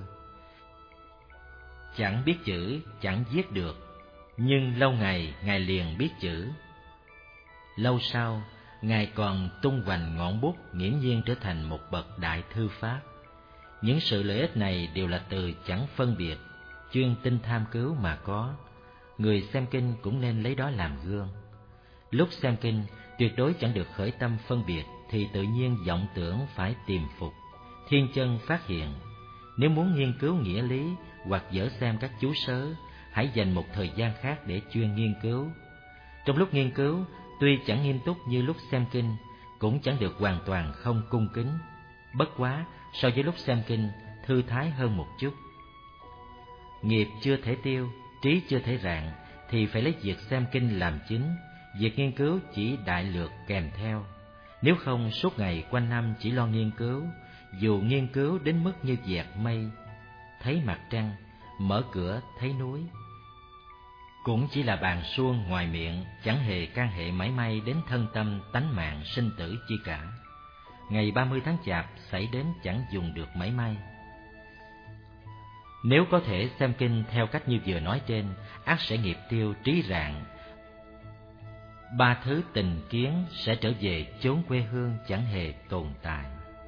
Chẳng biết chữ, chẳng viết được, nhưng lâu ngày Ngài liền biết chữ. Lâu sau, Ngài còn tung hoành ngọn bút, nghiễm nhiên trở thành một bậc đại thư pháp. Những sự lợi ích này đều là từ chẳng phân biệt, chuyên tinh tham cứu mà có. Người xem kinh cũng nên lấy đó làm gương. Lúc xem kinh, tuyệt đối chẳng được khởi tâm phân biệt, thì tự nhiên vọng tưởng phải tìm phục. Thiên chân phát hiện, nếu muốn nghiên cứu nghĩa lý hoặc dở xem các chú sớ, hãy dành một thời gian khác để chuyên nghiên cứu. Trong lúc nghiên cứu, tuy chẳng nghiêm túc như lúc xem kinh, cũng chẳng được hoàn toàn không cung kính. Bất quá, so với lúc xem kinh, thư thái hơn một chút. Nghiệp chưa thể tiêu, trí chưa thể rạng, thì phải lấy việc xem kinh làm chính, việc nghiên cứu chỉ đại lược kèm theo. Nếu không, suốt ngày quanh năm chỉ lo nghiên cứu, dù nghiên cứu đến mức như dẹt mây, thấy mặt trăng, mở cửa thấy núi, cũng chỉ là bàn suông ngoài miệng, chẳng hề can hệ mảy may đến thân tâm tánh mạng sinh tử chi cả. Ngày 30 tháng Chạp xảy đến chẳng dùng được mảy may. Nếu có thể xem kinh theo cách như vừa nói trên, ắt sẽ nghiệp tiêu trí rạng. Ba thứ tình kiến sẽ trở về chốn quê hương chẳng hề tồn tại.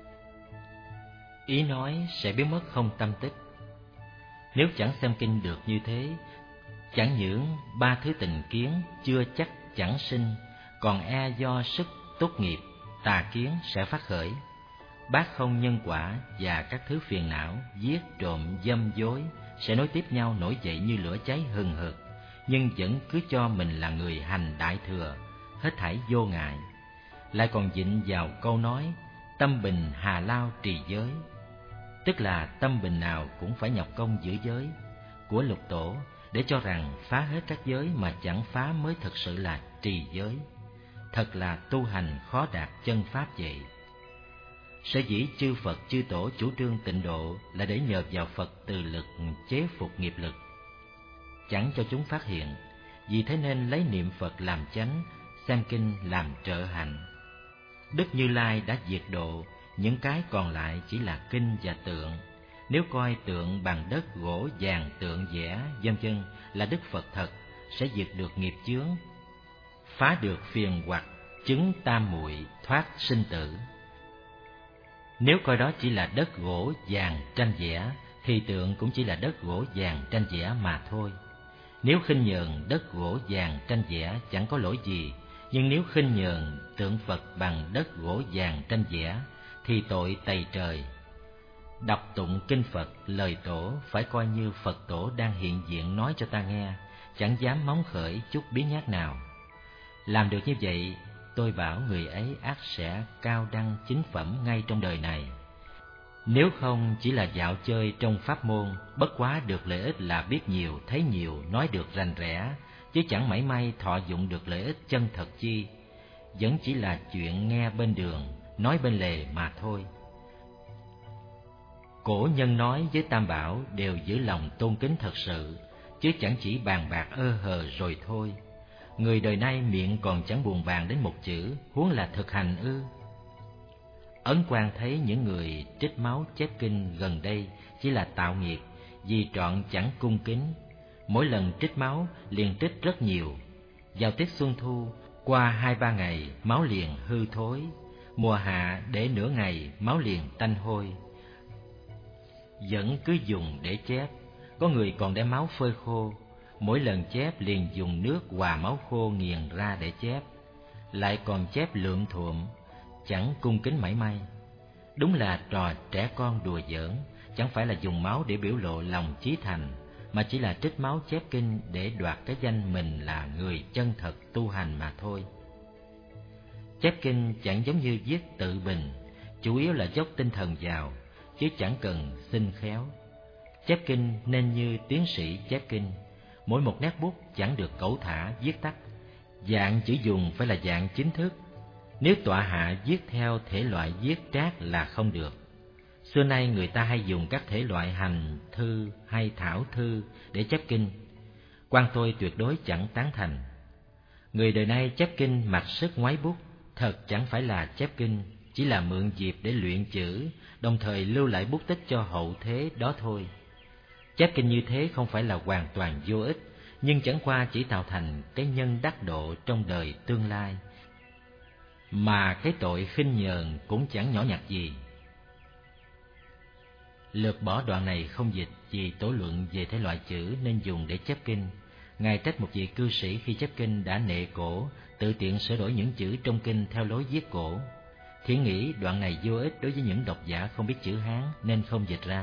Ý nói sẽ biến mất không tâm tích. Nếu chẳng xem kinh được như thế, chẳng những ba thứ tình kiến chưa chắc chẳng sinh, còn e do sức tốt nghiệp, tà kiến sẽ phát khởi. Bát không nhân quả và các thứ phiền não, giết trộm, dâm dối sẽ nối tiếp nhau nổi dậy như lửa cháy hừng hực, nhưng vẫn cứ cho mình là người hành đại thừa, hết thảy vô ngại. Lại còn vịnh vào câu nói tâm bình hà lao trì giới, tức là tâm bình nào cũng phải nhọc công giữ giới của Lục Tổ, để cho rằng phá hết các giới mà chẳng phá mới thực sự là trì giới. Thật là tu hành khó đạt chân pháp vậy. Sở dĩ chư Phật chư Tổ chủ trương tịnh độ là để nhờ vào Phật từ lực chế phục nghiệp lực, chẳng cho chúng phát hiện. Vì thế nên lấy niệm Phật làm chánh, xem kinh làm trợ hạnh. Đức Như Lai đã diệt độ, những cái còn lại chỉ là kinh và tượng. Nếu coi tượng bằng đất, gỗ, vàng, tượng vẽ, vân vân là Đức Phật thật, sẽ diệt được nghiệp chướng, phá được phiền hoặc, chứng tam muội, thoát sinh tử. Nếu coi đó chỉ là đất gỗ vàng tranh vẽ, thì tượng cũng chỉ là đất gỗ vàng tranh vẽ mà thôi. Nếu khinh nhờn đất gỗ vàng tranh vẽ chẳng có lỗi gì, nhưng nếu khinh nhờn tượng Phật bằng đất gỗ vàng tranh vẽ thì tội tày trời. Đọc tụng kinh Phật, lời tổ phải coi như Phật tổ đang hiện diện nói cho ta nghe, chẳng dám móng khởi chút biến nhát nào. Làm được như vậy, tôi bảo người ấy ắt sẽ cao đăng chính phẩm ngay trong đời này. Nếu không chỉ là dạo chơi trong pháp môn, bất quá được lợi ích là biết nhiều, thấy nhiều, nói được rành rẽ, chứ chẳng mảy may thọ dụng được lợi ích chân thật chi, vẫn chỉ là chuyện nghe bên đường, nói bên lề mà thôi. Cổ nhân nói với Tam Bảo đều giữ lòng tôn kính thật sự, chứ chẳng chỉ bàn bạc ơ hờ rồi thôi. Người đời nay miệng còn chẳng buồn bàn đến một chữ, huống là thực hành ư? Ấn Quang thấy những người trích máu chép kinh gần đây chỉ là tạo nghiệp, vì trọn chẳng cung kính. Mỗi lần trích máu liền trích rất nhiều. Vào tiết xuân thu, qua 2-3 ngày máu liền hư thối. Mùa hạ để nửa ngày máu liền tanh hôi. Vẫn cứ dùng để chép. Có người còn đem máu phơi khô, mỗi lần chép liền dùng nước hòa máu khô nghiền ra để chép. Lại còn chép lượm thuộm, chẳng cung kính mảy may. Đúng là trò trẻ con đùa giỡn, chẳng phải là dùng máu để biểu lộ lòng chí thành, mà chỉ là trích máu chép kinh để đoạt cái danh mình là người chân thật tu hành mà thôi. Chép kinh chẳng giống như viết tự bình, chủ yếu là dốc tinh thần vào, chứ chẳng cần xinh khéo. Chép kinh nên như tiến sĩ chép kinh, mỗi một nét bút chẳng được cẩu thả viết tắt, dạng chữ dùng phải là dạng chính thức. Nếu tọa hạ viết theo thể loại viết trác là không được. Xưa nay người ta hay dùng các thể loại hành thư hay thảo thư để chép kinh. Quan tôi tuyệt đối chẳng tán thành. Người đời nay chép kinh mặc sức ngoáy bút, thật chẳng phải là chép kinh, chỉ là mượn dịp để luyện chữ, đồng thời lưu lại bút tích cho hậu thế đó thôi. Chép kinh như thế không phải là hoàn toàn vô ích, nhưng chẳng qua chỉ tạo thành cái nhân đắc độ trong đời tương lai, mà cái tội khinh nhờn cũng chẳng nhỏ nhặt gì. Lược bỏ đoạn này không dịch vì tổ luận về thể loại chữ nên dùng để chép kinh. Ngài trách một vị cư sĩ khi chép kinh đã nệ cổ, tự tiện sửa đổi những chữ trong kinh theo lối viết cổ. Thiển nghĩ đoạn này vô ích đối với những độc giả không biết chữ Hán nên không dịch ra.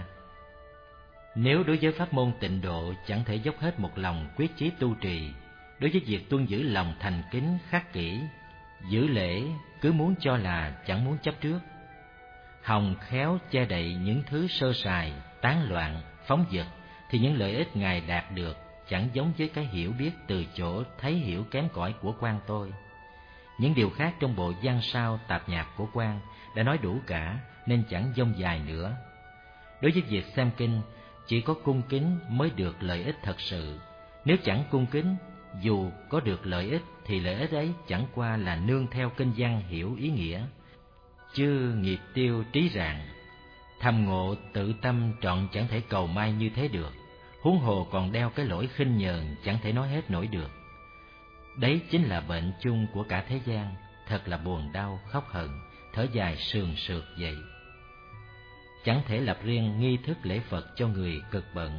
Nếu đối với pháp môn tịnh độ chẳng thể dốc hết một lòng quyết chí tu trì, đối với việc tuân giữ lòng thành kính khắc kỷ, giữ lễ cứ muốn cho là chẳng muốn chấp trước, hòng khéo che đậy những thứ sơ sài, tán loạn, phóng dật, thì những lợi ích Ngài đạt được chẳng giống với cái hiểu biết từ chỗ thấy hiểu kém cỏi của Quan tôi. Những điều khác trong bộ văn sao tạp nhạp của Quan đã nói đủ cả nên chẳng dông dài nữa. Đối với việc xem kinh, chỉ có cung kính mới được lợi ích thật sự. Nếu chẳng cung kính, dù có được lợi ích thì lợi ích ấy chẳng qua là nương theo kinh văn hiểu ý nghĩa, chứ nghiệp tiêu trí rạng. Thầm ngộ tự tâm trọn chẳng thể cầu may như thế được, huống hồ còn đeo cái lỗi khinh nhờn chẳng thể nói hết nổi được. Đấy chính là bệnh chung của cả thế gian, thật là buồn đau khóc hận, thở dài sườn sượt vậy. Chẳng thể lập riêng nghi thức lễ Phật cho người cực bận.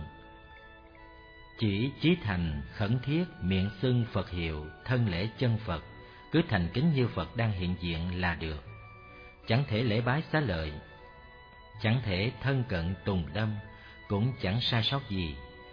Chỉ chí thành khẩn thiết miệng xưng Phật hiệu, thân lễ chân Phật, cứ thành kính như Phật đang hiện diện là được. Chẳng thể lễ bái xá lợi, chẳng thể thân cận tùng đâm, cũng chẳng sai sót gì.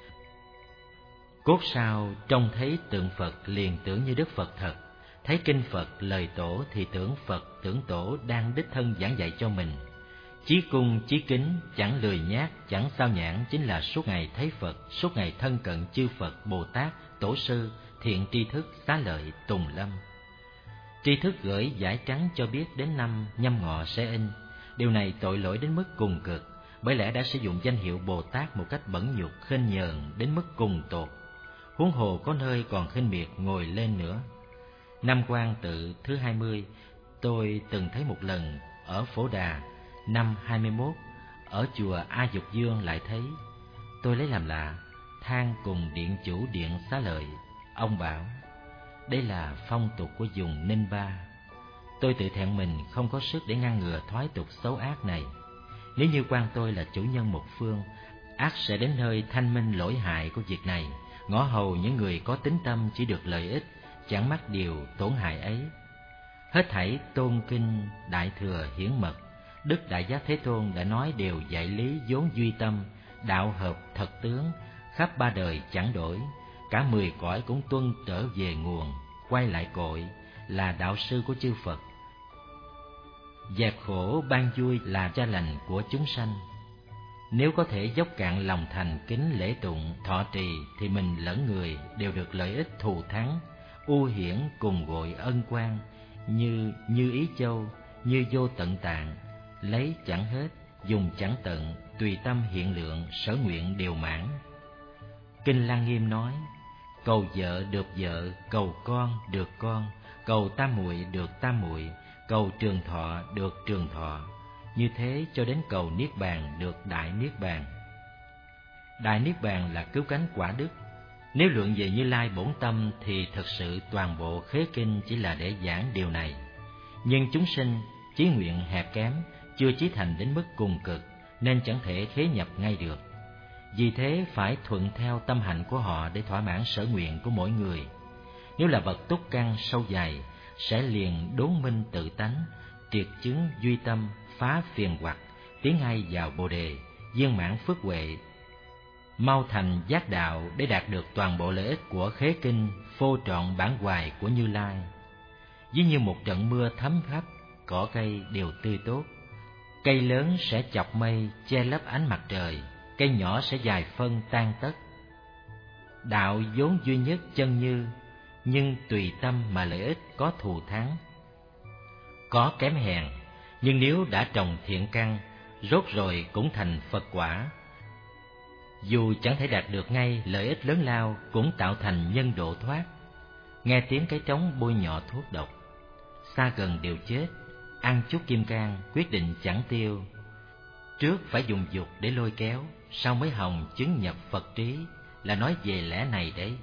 Cốt sao trông thấy tượng Phật liền tưởng như Đức Phật thật, thấy kinh Phật lời tổ thì tưởng Phật tưởng tổ đang đích thân giảng dạy cho mình. Chí cung chí kính, chẳng lười nhác, chẳng sao nhãng, chính là suốt ngày thấy Phật, suốt ngày thân cận chư Phật, Bồ Tát, Tổ sư, thiện tri thức, xá lợi, tùng lâm. Tri thức gửi giải trắng cho biết đến năm Nhâm Ngọ sẽ in. Điều này tội lỗi đến mức cùng cực, bởi lẽ đã sử dụng danh hiệu Bồ Tát một cách bẩn nhục, khinh nhờn đến mức cùng tột. Huống hồ có nơi còn khinh miệt ngồi lên nữa. Năm Quan Tự thứ 20, tôi từng thấy một lần ở Phổ Đà. Năm 21, ở chùa A Dục Dương lại thấy. Tôi lấy làm lạ, than cùng điện chủ điện Xá Lợi. Ông bảo, đây là phong tục của vùng Ninh Ba. tôi tự thẹn mình không có sức để ngăn ngừa thoái tục xấu ác này. Nếu như quan tôi là chủ nhân một phương, ắt sẽ đến nơi thanh minh lỗi hại của việc này, ngõ hầu những người có tín tâm chỉ được lợi ích, chẳng mắc điều tổn hại ấy. Hết thảy tôn kinh đại thừa hiển mật, Đức Đại Giác Thế Tôn đã nói đều dạy lý vốn duy tâm, đạo hợp thật tướng, khắp ba đời chẳng đổi, cả 10 cõi cũng tuân trở về nguồn, quay lại cội, là đạo sư của chư Phật. Dẹp khổ ban vui là cha lành của chúng sanh. Nếu có thể dốc cạn lòng thành kính lễ tụng, thọ trì, thì mình lẫn người đều được lợi ích thù thắng, ưu hiển cùng gội ân quan, như ý châu, như vô tận tạng, lấy chẳng hết, dùng chẳng tận, tùy tâm hiện lượng, sở nguyện đều mãn. Kinh Lăng Nghiêm nói: cầu vợ được vợ, cầu con được con, cầu tam muội được tam muội, cầu trường thọ được trường thọ, như thế cho đến cầu niết bàn được đại niết bàn. Đại niết bàn là cứu cánh quả đức. Nếu luận về Như Lai bổn tâm thì thật sự toàn bộ khế kinh chỉ là để giảng điều này. Nhưng chúng sinh chí nguyện hẹp kém, chưa chí thành đến mức cùng cực, nên chẳng thể khế nhập ngay được. Vì thế phải thuận theo tâm hạnh của họ để thỏa mãn sở nguyện của mỗi người. Nếu là bậc túc căn sâu dày, sẽ liền đốn minh tự tánh, triệt chứng duy tâm, phá phiền hoặc, tiến ngay vào Bồ đề, viên mãn phước huệ, mau thành giác đạo để đạt được toàn bộ lợi ích của khế kinh phô trọn bản hoài của Như Lai. Ví như một trận mưa thấm khắp, cỏ cây đều tươi tốt. Cây lớn sẽ chọc mây che lấp ánh mặt trời, cây nhỏ sẽ dài phân tan tất. Đạo vốn duy nhất chân như, nhưng tùy tâm mà lợi ích có thù thắng, có kém hèn. Nhưng nếu đã trồng thiện căn, rốt rồi cũng thành Phật quả. Dù chẳng thể đạt được ngay lợi ích lớn lao, cũng tạo thành nhân độ thoát. Nghe tiếng cái trống bôi nhọ thuốc độc, xa gần đều chết. Ăn chút kim cang, quyết định chẳng tiêu. Trước phải dùng dục để lôi kéo, sau mới hồng chứng nhập Phật trí, là nói về lẽ này đấy.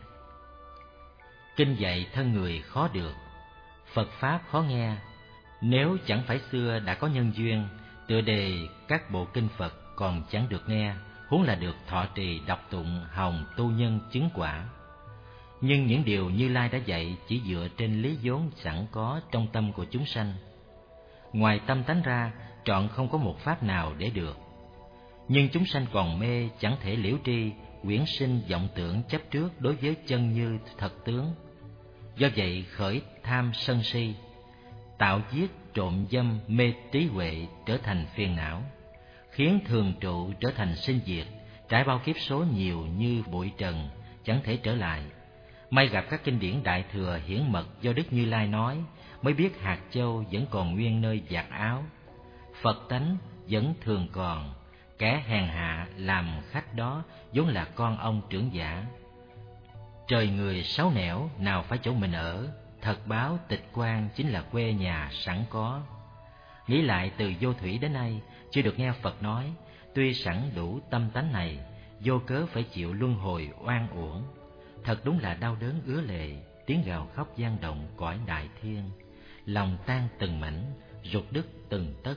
Kinh dạy thân người khó được, Phật Pháp khó nghe. Nếu chẳng phải xưa đã có nhân duyên, tựa đề các bộ kinh Phật còn chẳng được nghe, huống là được thọ trì đọc tụng hồng tu nhân chứng quả. Nhưng những điều Như Lai đã dạy chỉ dựa trên lý vốn sẵn có trong tâm của chúng sanh. Ngoài tâm tánh ra, trọn không có một pháp nào để được. Nhưng chúng sanh còn mê, chẳng thể liễu tri, quyển sinh vọng tưởng chấp trước đối với chân như thật tướng. Do vậy khởi tham sân si, tạo giết trộm dâm mê trí huệ trở thành phiền não, khiến thường trụ trở thành sinh diệt, trải bao kiếp số nhiều như bụi trần, chẳng thể trở lại. May gặp các kinh điển đại thừa hiển mật do Đức Như Lai nói, mới biết hạt châu vẫn còn nguyên nơi vạt áo. Phật tánh vẫn thường còn, kẻ hèn hạ làm khách đó vốn là con ông trưởng giả. Trời người sáu nẻo nào phải chỗ mình ở, thật báo tịch quan chính là quê nhà sẵn có. Nghĩ lại từ vô thủy đến nay, chưa được nghe Phật nói, tuy sẵn đủ tâm tánh này, vô cớ phải chịu luân hồi oan uổng. Thật đúng là đau đớn ứa lệ, tiếng gào khóc vang động cõi đại thiên, lòng tan từng mảnh, ruột đứt từng tấc.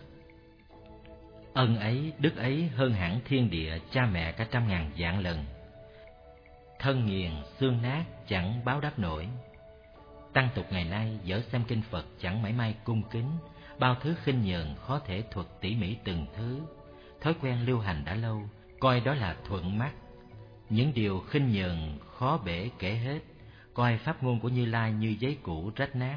Ân ấy, đức ấy hơn hẳn thiên địa cha mẹ cả 100.000 vạn lần. Thân nghiền xương nát chẳng báo đáp nổi. Tăng tục ngày nay dở xem kinh Phật chẳng mảy may cung kính, bao thứ khinh nhờn khó thể thuật tỉ mỉ từng thứ. Thói quen lưu hành đã lâu, coi đó là thuận mắt. Những điều khinh nhờn khó bể kể hết, coi pháp ngôn của Như Lai như giấy cũ rách nát.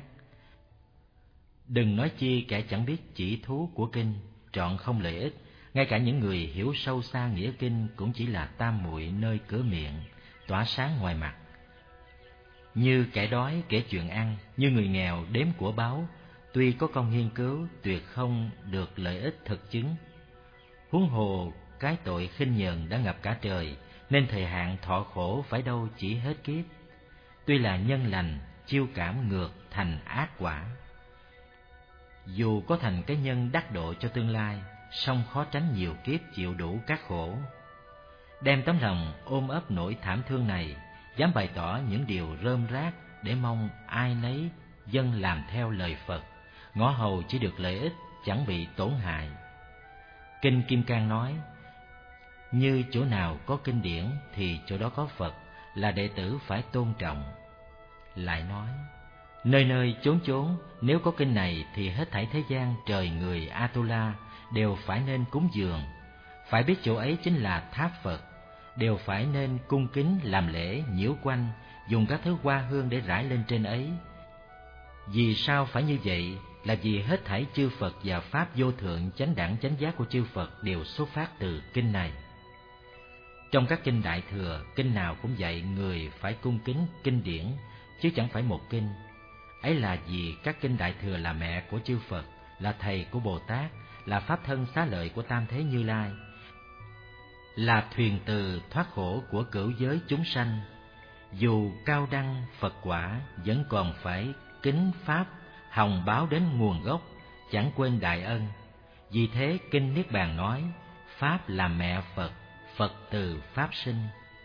Đừng nói chi kẻ chẳng biết chỉ thú của kinh, trọn không lợi ích. Ngay cả những người hiểu sâu xa nghĩa kinh cũng chỉ là tam muội nơi cửa miệng, tỏa sáng ngoài mặt. Như kẻ đói kể chuyện ăn, như người nghèo đếm của báu, tuy có công nghiên cứu tuyệt không được lợi ích thực chứng. Huống hồ cái tội khinh nhờn đã ngập cả trời, nên thời hạn thọ khổ phải đâu chỉ hết kiếp. Tuy là nhân lành, chiêu cảm ngược thành ác quả. Dù có thành cái nhân đắc độ cho tương lai, song khó tránh nhiều kiếp chịu đủ các khổ. Đem tấm lòng ôm ấp nỗi thảm thương này, dám bày tỏ những điều rơm rác để mong ai nấy dâng làm theo lời Phật, ngõ hầu chỉ được lợi ích, chẳng bị tổn hại. Kinh Kim Cang nói, như chỗ nào có kinh điển thì chỗ đó có Phật, là đệ tử phải tôn trọng. Lại nói, nơi nơi chốn chốn nếu có kinh này thì hết thảy thế gian trời người Atula đều phải nên cúng dường, phải biết chỗ ấy chính là tháp Phật, đều phải nên cung kính làm lễ nhiễu quanh, dùng các thứ hoa hương để rải lên trên ấy. Vì sao phải như vậy? Là vì hết thảy chư Phật và pháp vô thượng chánh đẳng chánh giác của chư Phật đều xuất phát từ kinh này. Trong các kinh Đại Thừa, kinh nào cũng dạy người phải cung kính kinh điển, chứ chẳng phải một kinh. Ấy là vì các kinh Đại Thừa là mẹ của chư Phật, là thầy của Bồ Tát, là pháp thân xá lợi của Tam Thế Như Lai, là thuyền từ thoát khổ của cửu giới chúng sanh. Dù cao đăng Phật quả, vẫn còn phải kính pháp, hồng báo đến nguồn gốc, chẳng quên đại ân. Vì thế kinh Niết Bàn nói, pháp là mẹ Phật, Phật từ pháp sinh.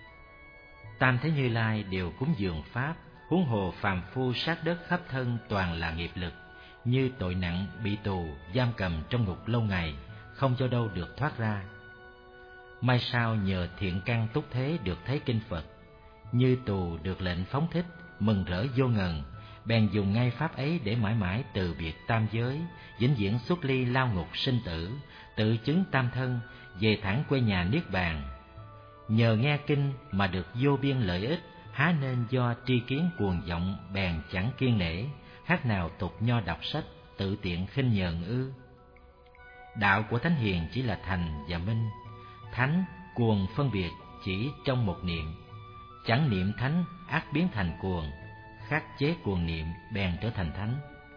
Tam Thế Như Lai đều cúng dường pháp, huống hồ phàm phu sát đất khắp thân toàn là nghiệp lực, như tội nặng bị tù giam cầm trong ngục lâu ngày, không cho đâu được thoát ra. Mai sau nhờ thiện căn túc thế được thấy kinh Phật, như tù được lệnh phóng thích, mừng rỡ vô ngần, bèn dùng ngay pháp ấy để mãi mãi từ biệt tam giới, vĩnh viễn xuất ly lao ngục sinh tử, tự chứng tam thân, về thẳng quê nhà Niết Bàn. Nhờ nghe kinh mà được vô biên lợi ích, há nên do tri kiến cuồng vọng bèn chẳng kiêng nể, khác nào tục nho đọc sách, tự tiện khinh nhờn ư? Đạo của thánh hiền chỉ là thành và minh, thánh cuồng phân biệt chỉ trong một niệm, chẳng niệm thánh ác biến thành cuồng, khắc chế cuồng niệm bèn trở thành thánh.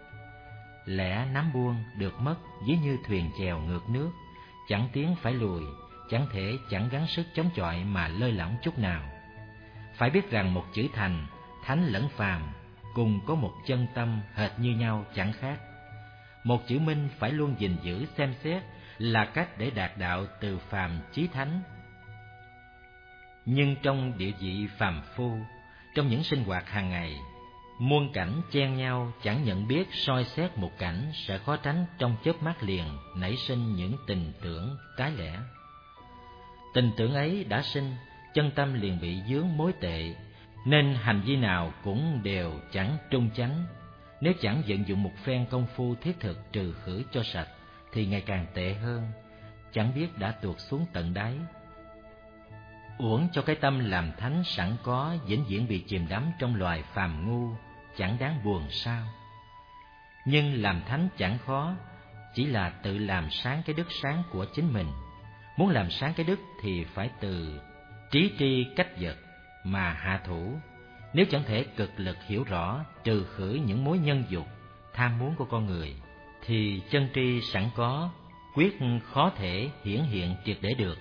Lẽ nắm buông được mất ví như thuyền chèo ngược nước, chẳng tiến phải lùi, chẳng thể chẳng gắng sức chống chọi mà lơi lỏng chút nào. Phải biết rằng một chữ thành, thánh lẫn phàm, cùng có một chân tâm hệt như nhau chẳng khác. Một chữ minh phải luôn gìn giữ xem xét, là cách để đạt đạo từ phàm chí thánh. Nhưng trong địa vị phàm phu, trong những sinh hoạt hàng ngày, muôn cảnh chen nhau, chẳng nhận biết soi xét một cảnh, sẽ khó tránh trong chớp mắt liền nảy sinh những tình tưởng trái lẽ. Tình tưởng ấy đã sinh, chân tâm liền bị vướng mối tệ, nên hành vi nào cũng đều chẳng trung chánh. Nếu chẳng vận dụng một phen công phu thiết thực trừ khử cho sạch, thì ngày càng tệ hơn, chẳng biết đã tuột xuống tận đáy. Uổng cho cái tâm làm thánh sẵn có, vĩnh viễn bị chìm đắm trong loài phàm ngu, chẳng đáng buồn sao. Nhưng làm thánh chẳng khó, chỉ là tự làm sáng cái đức sáng của chính mình. Muốn làm sáng cái đức thì phải từ trí tri cách vật mà hạ thủ. Nếu chẳng thể cực lực hiểu rõ, trừ khử những mối nhân dục, tham muốn của con người, thì chân tri sẵn có, quyết khó thể hiển hiện triệt để được.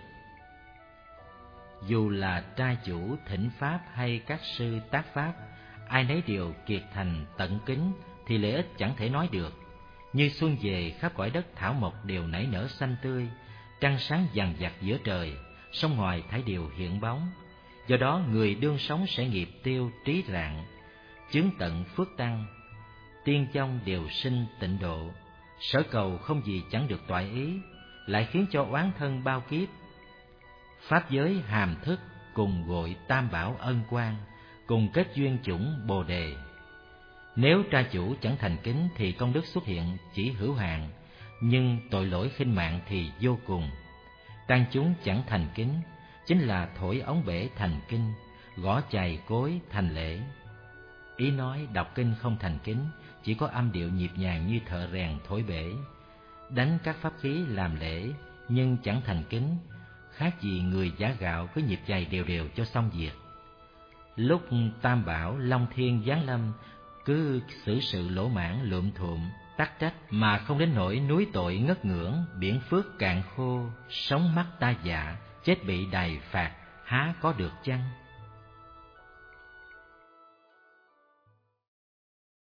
Dù là trai chủ thỉnh pháp hay các sư tác pháp, ai nấy đều kiệt thành tận kính, thì lợi ích chẳng thể nói được. Như xuân về khắp cõi đất thảo mộc đều nảy nở xanh tươi, trăng sáng vằng vặc giữa trời, sông ngoài thải đều hiện bóng. Do đó người đương sống sẽ nghiệp tiêu trí rạng, chứng tận phước tăng, tiên trong đều sinh tịnh độ. Sở cầu không gì chẳng được toại ý, lại khiến cho oán thân bao kiếp. Pháp giới hàm thức cùng gội tam bảo ân quan, cùng kết duyên chủng bồ đề. Nếu tra chủ chẳng thành kính thì công đức xuất hiện chỉ hữu hạn, nhưng tội lỗi khinh mạng thì vô cùng. Tăng chúng chẳng thành kính, chính là thổi ống bể thành kinh, gõ chày cối thành lễ. Ý nói đọc kinh không thành kính, chỉ có âm điệu nhịp nhàng như thợ rèn thổi bể. Đánh các pháp khí làm lễ, nhưng chẳng thành kính, khác gì người giả gạo cứ nhịp chày đều đều cho xong việc. Lúc Tam Bảo Long Thiên giáng lâm, cứ xử sự lỗ mãn lượm thuộm, tắc trách mà không đến nỗi núi tội ngất ngưỡng, biển phước cạn khô, sống mắt ta dạ, chết bị đày phạt, há có được chăng?